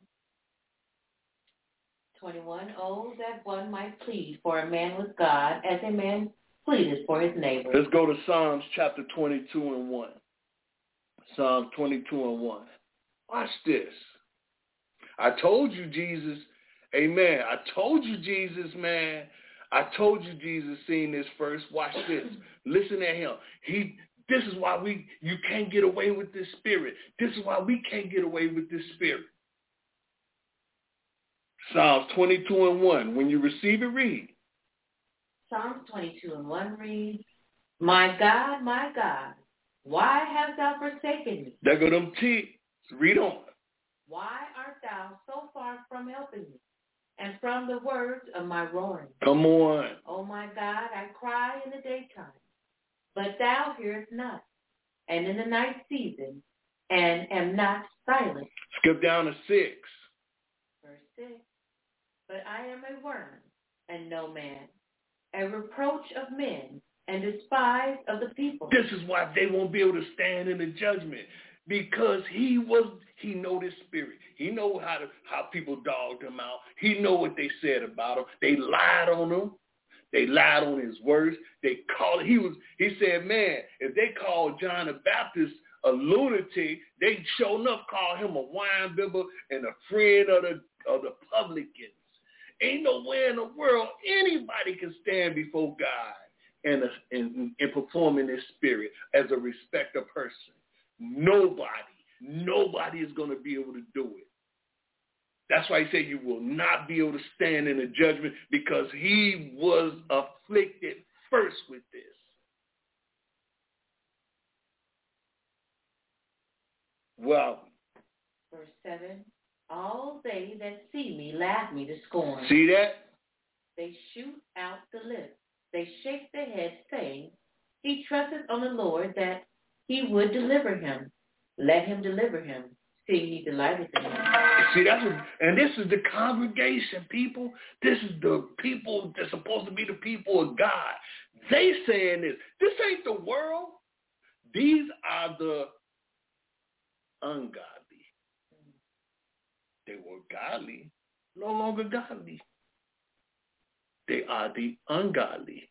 twenty-one. Oh, that one might plead for a man with God as a man pleadeth for his neighbor. Let's go to Psalms chapter twenty-two and one. Psalms twenty-two and one. Watch this. I told you, Jesus, amen. I told you, Jesus, man. I told you, Jesus seen this first. Watch this. Listen at him. He. This is why we you can't get away with this spirit. This is why we can't get away with this spirit. Psalms twenty-two and one. When you receive it, read. Psalms twenty-two and one reads, my God, my God, why hast thou forsaken me? There go them T. Read on. Why art thou so far from helping me, and from the words of my roaring? Come on. O my God, I cry in the daytime, but thou hearest not, and in the night season, and am not silent. Skip down to six. Verse six. But I am a worm, and no man, a reproach of men, and despised of the people. This is why they won't be able to stand in the judgment, because he was he know this spirit. He know how to how people dogged him out. He know what they said about him. They lied on him. They lied on his words. They called he was he said, man, if they called John the Baptist a lunatic, they sure enough called him a wine bibber and a friend of the of the publicans. Ain't nowhere in the world anybody can stand before God and, and, and perform in his spirit as a respected person. Nobody, nobody is going to be able to do it. That's why he said you will not be able to stand in the judgment, because he was afflicted first with this. Well, verse seven. All they that see me laugh me to scorn. See that? They shoot out the lips. They shake their heads, saying, he trusteth on the Lord that he would deliver him. Let him deliver him, seeing he delighteth in him. See, that's what, and this is the congregation, people. This is the people that's supposed to be the people of God. They saying this. This ain't the world. These are the ungodly. They were godly, no longer godly. They are the ungodly.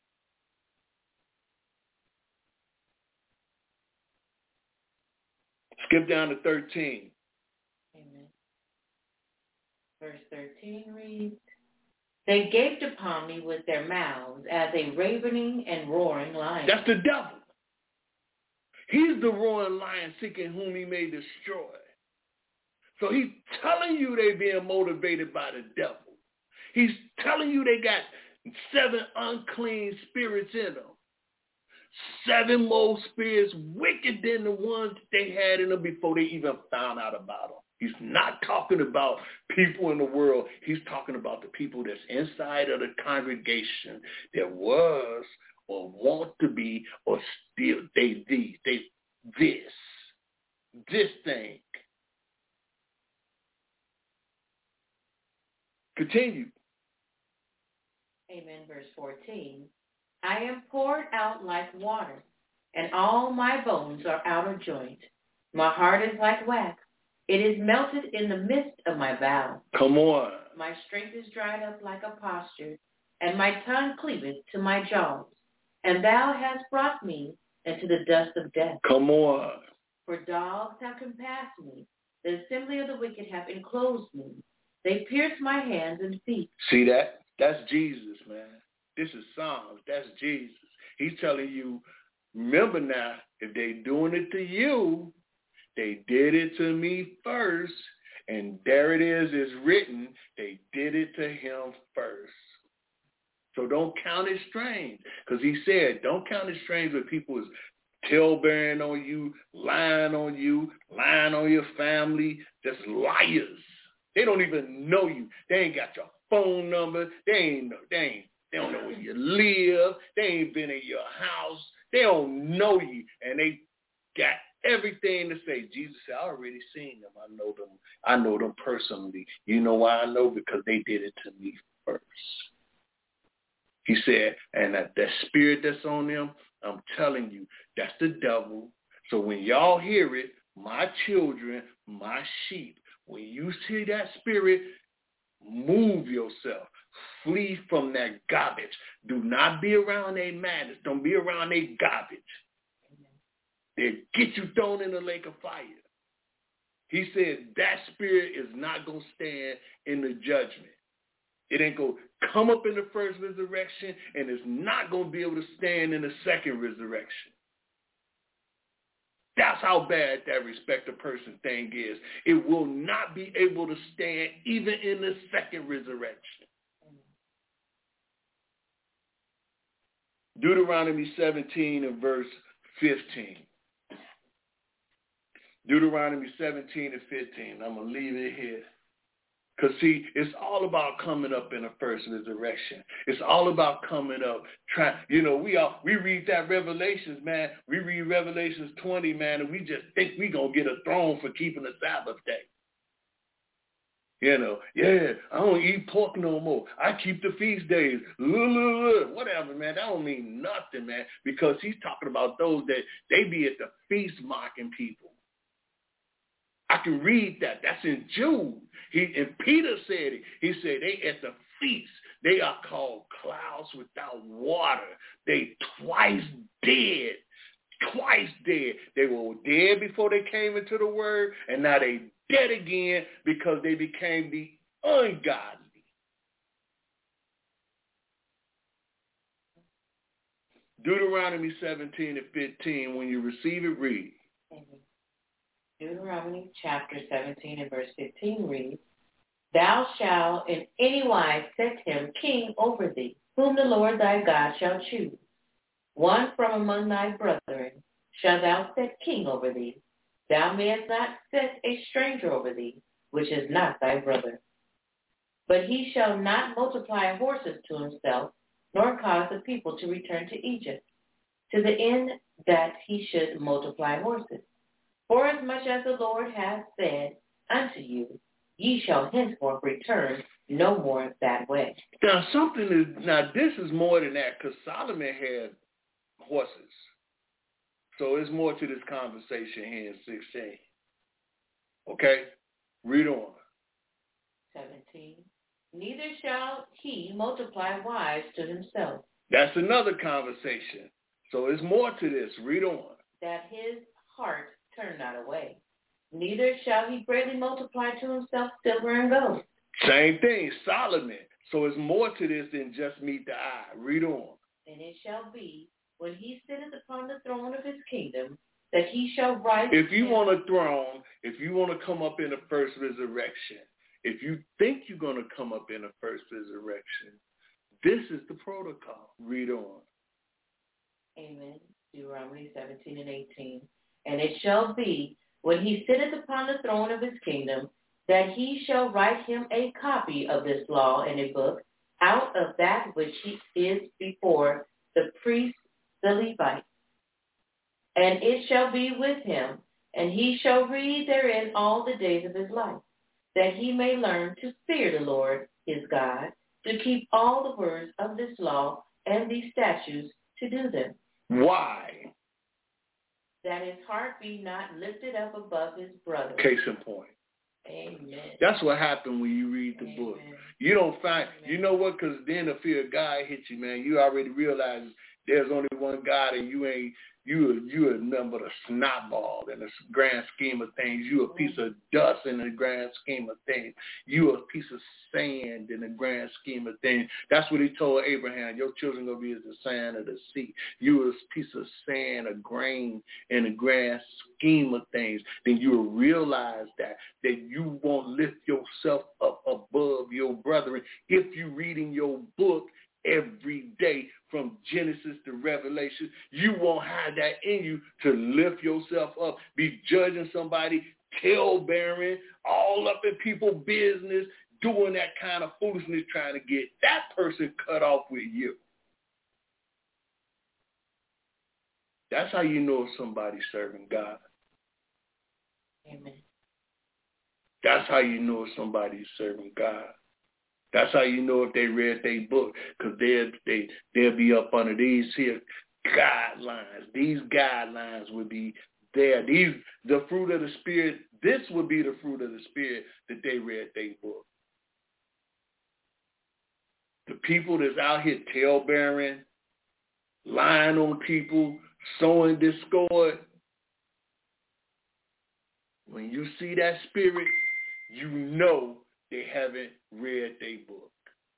Skip down to thirteen. Amen. Verse thirteen reads, they gaped upon me with their mouths as a ravening and roaring lion. That's the devil. He's the roaring lion seeking whom he may destroy. So he's telling you they're being motivated by the devil. He's telling you they got seven unclean spirits in them. Seven more spirits wicked than the ones they had in them before they even found out about them. He's not talking about people in the world. He's talking about the people that's inside of the congregation that was or want to be or still they these they this this thing. Continue. Amen. Verse fourteen. I am poured out like water, and all my bones are out of joint. My heart is like wax. It is melted in the midst of my vow. Come on. My strength is dried up like a potsherd, and my tongue cleaveth to my jaws. And thou hast brought me into the dust of death. Come on. For dogs have compassed me. The assembly of the wicked have enclosed me. They pierced my hands and feet. See that? That's Jesus, man. This is Psalms. That's Jesus. He's telling you, remember now, if they doing it to you, they did it to me first. And there it is, it's written, they did it to him first. So don't count it strange. Because he said, don't count it strange when people is tail-bearing on you, lying on you, lying on your family, just liars. They don't even know you. They ain't got your phone number. They ain't know, they ain't, they don't know where you live. They ain't been in your house. They don't know you. And they got everything to say. Jesus said, I already seen them. I know them. I know them personally. You know why I know? Because they did it to me first. He said, and that, that spirit that's on them, I'm telling you, that's the devil. So when y'all hear it, my children, my sheep, when you see that spirit, move yourself. Flee from that garbage. Do not be around their madness. Don't be around their garbage. They'll get you thrown in the lake of fire. He said that spirit is not going to stand in the judgment. It ain't going to come up in the first resurrection, and it's not going to be able to stand in the second resurrection. That's how bad that respect a person thing is. It will not be able to stand even in the second resurrection. Deuteronomy seventeen and verse fifteen. Deuteronomy seventeen and fifteen. I'm going to leave it here. Because, see, it's all about coming up in the first resurrection. It's all about coming up. Trying, you know, we all we read that Revelations, man. We read Revelations twenty, man, and we just think we're going to get a throne for keeping the Sabbath day. You know, yeah, I don't eat pork no more. I keep the feast days. Whatever, man. That don't mean nothing, man, because he's talking about those that they be at the feast mocking people. I can read that. That's in Jude. He and Peter said it. He said they at the feast. They are called clouds without water. They twice dead. Twice dead. They were dead before they came into the word, and now they dead again because they became the ungodly. Deuteronomy seventeen and fifteen. When you receive it, read. Mm-hmm. Deuteronomy chapter seventeen and verse fifteen reads, Thou shalt in any wise set him king over thee, whom the Lord thy God shall choose. One from among thy brethren shalt thou set king over thee. Thou mayest not set a stranger over thee, which is not thy brother. But he shall not multiply horses to himself, nor cause the people to return to Egypt, to the end that he should multiply horses. For as much as the Lord hath said unto you, ye shall henceforth return no more that way. Now, something is, now this is more than that, because Solomon had horses. So it's more to this conversation here in sixteen. Okay? Read on. seventeen. Neither shall he multiply wives to himself. That's another conversation. So it's more to this. Read on. That his heart turn not away. Neither shall he greatly multiply to himself silver and gold. Same thing, Solomon. So it's more to this than just meet the eye. Read on. And it shall be, when he sitteth upon the throne of his kingdom, that he shall rise. If you want a throne, if you want to come up in the first resurrection, if you think you're going to come up in the first resurrection, this is the protocol. Read on. Amen. Deuteronomy seventeen and eighteen. And it shall be, when he sitteth upon the throne of his kingdom, that he shall write him a copy of this law in a book, out of that which he is before the priest the Levite. And it shall be with him, and he shall read therein all the days of his life, that he may learn to fear the Lord his God, to keep all the words of this law and these statutes to do them. Why? that his heart be not lifted up above his brother. Case in point. Amen. That's what happened when you read the Amen. book. You don't find, Amen. you know what, because then the fear of God hits you, man. You already realize there's only one God and you ain't, you are, you are nothing but a snot ball in the grand scheme of things. You a piece of dust in the grand scheme of things. You a piece of sand in the grand scheme of things. That's what he told Abraham. Your children going to be as the sand of the sea. You are a piece of sand, a grain in the grand scheme of things. Then you will realize that, that you won't lift yourself up above your brethren if you're reading your book every day from Genesis to Revelation. You won't have that in you to lift yourself up, be judging somebody, tale-bearing, all up in people's business, doing that kind of foolishness, trying to get that person cut off with you. That's how you know if somebody's serving God. Amen. That's how you know if somebody's serving God. That's how you know if they read their book, because they'll, they, they'll be up under these here guidelines. These guidelines would be there. These, the fruit of the Spirit, this would be the fruit of the Spirit that they read their book. The people that's out here tale-bearing, lying on people, sowing discord, when you see that spirit, you know they haven't read their book.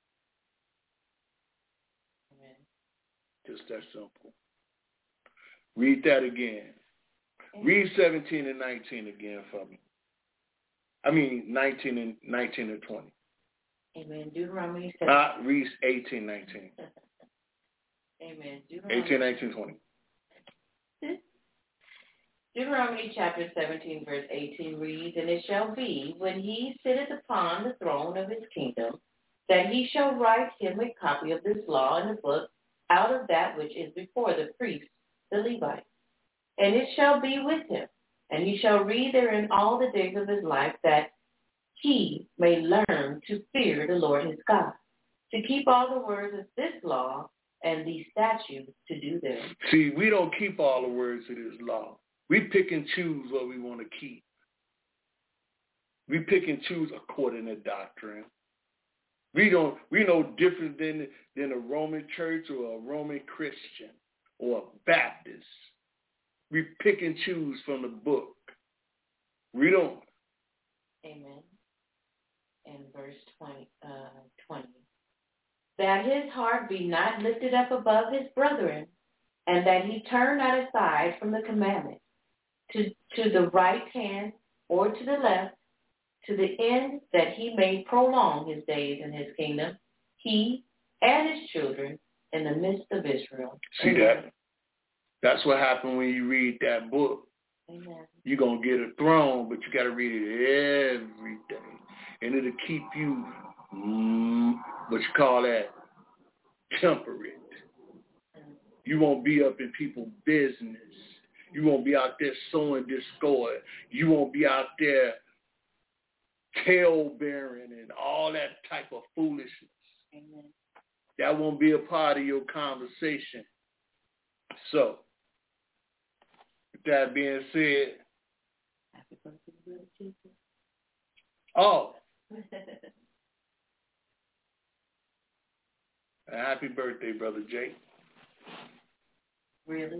Amen. Just that simple. Read that again. Amen. Read seventeen and nineteen again for me. I mean nineteen and nineteen and twenty. Amen. Deuteronomy. Uh, read eighteen, nineteen. Amen. Deuteronomy. eighteen, nineteen, twenty. Deuteronomy chapter seventeen, verse eighteen reads, And it shall be, when he sitteth upon the throne of his kingdom, that he shall write him a copy of this law in a book out of that which is before the priests, the Levites. And it shall be with him, and he shall read therein all the days of his life, that he may learn to fear the Lord his God, to keep all the words of this law and these statutes to do them. See, we don't keep all the words of this law. We pick and choose what we want to keep. We pick and choose according to doctrine. We don't. We know different than than a Roman church or a Roman Christian or a Baptist. We pick and choose from the book. We don't. Amen. In verse twenty, uh, twenty, that his heart be not lifted up above his brethren, and that he turn not aside from the commandment, to, to the right hand or to the left, to the end that he may prolong his days in his kingdom, he and his children in the midst of Israel. See Amen. that? That's what happened when you read that book. Amen. You're going to get a throne, but you got to read it every day. And it'll keep you, mm, what you call that, temperate. You won't be up in people's business. You won't be out there sowing discord. You won't be out there tale-bearing and all that type of foolishness. Amen. That won't be a part of your conversation. So, with that being said, Happy birthday, Brother Jesus. oh, happy birthday, Brother Jake. Really?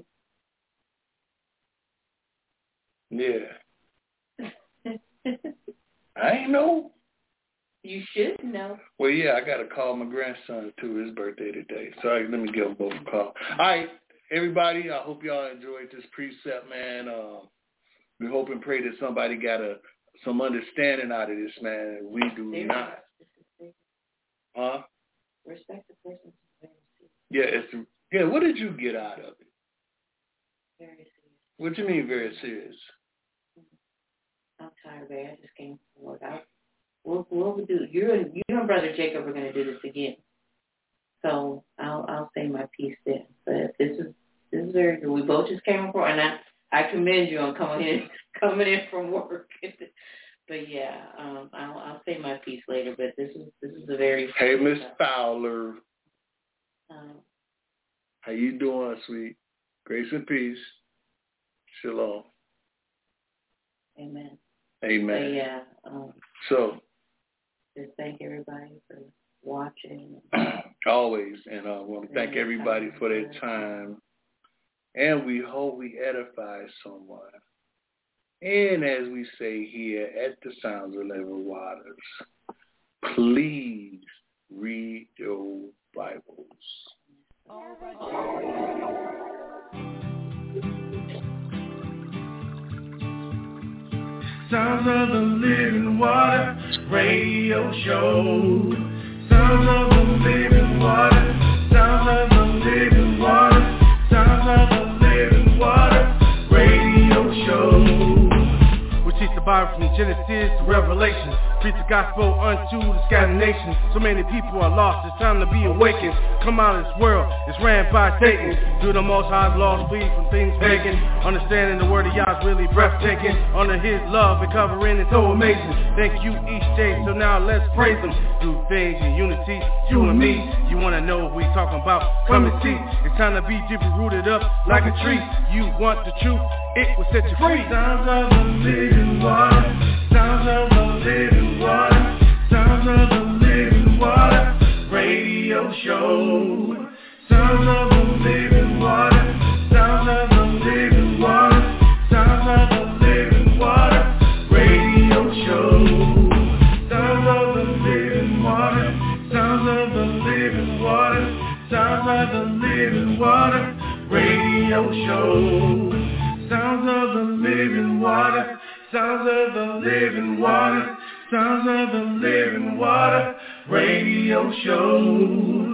Yeah. I ain't know. You should know. Well, yeah, I got to call my grandson, too. His birthday today. So let me give them both a call. All right, everybody, I hope y'all enjoyed this precept, man. Um, we hope and pray that somebody got a some understanding out of this, man. We do Very not. Huh? Respect the person's very Yeah, it's yeah. What did you get out of it? Very serious. What do you mean very serious? I'm tired of it. I just came forward. I, what, what we do? You and you and Brother Jacob are going to do this again. So I'll I'll say my piece then. But this is this is very good. We both just came forward, and I I commend you on coming in coming in from work. But yeah, um, I'll I'll say my piece later. But this is this is a very Hey, Miss Fowler. Um, How you doing, sweet? Grace and peace. Shalom. Amen. Amen. So, yeah. Um, so just thank everybody for watching. Always. And I want to thank everybody for their time. And we hope we edify someone. And as we say here at the Sounds of Living Waters, please read your Bibles. Sounds of the Living Water Radio Show. Sounds of the Living Water. Sounds of the Living Water. Sounds of the Living Water Radio Show. We teach the Bible from Genesis to Revelation. Preach the gospel unto the scattered nations. So many people are lost, it's time to be awakened. Come out of this world, it's ran by Satan. Do the most high's laws, flee from things pagan. Understanding the word of Yah is really breathtaking. Under his love and covering is so amazing. Thank you each day, so now let's praise him. Do things in unity, you and me. You wanna know what we talking about? Come and see. It's time to be deeply rooted up like a tree. You want the truth, it will set you free. Sounds of the living water. Sounds of the living water. Sounds of the living water radio show. Sounds of the living water. Sounds of the living water. Sounds of the living water radio show. Sounds of the living water. Sounds of the living water. Sounds of the living water radio show. Sounds of the living water. Sounds of the living water. Sounds of the living water radio show.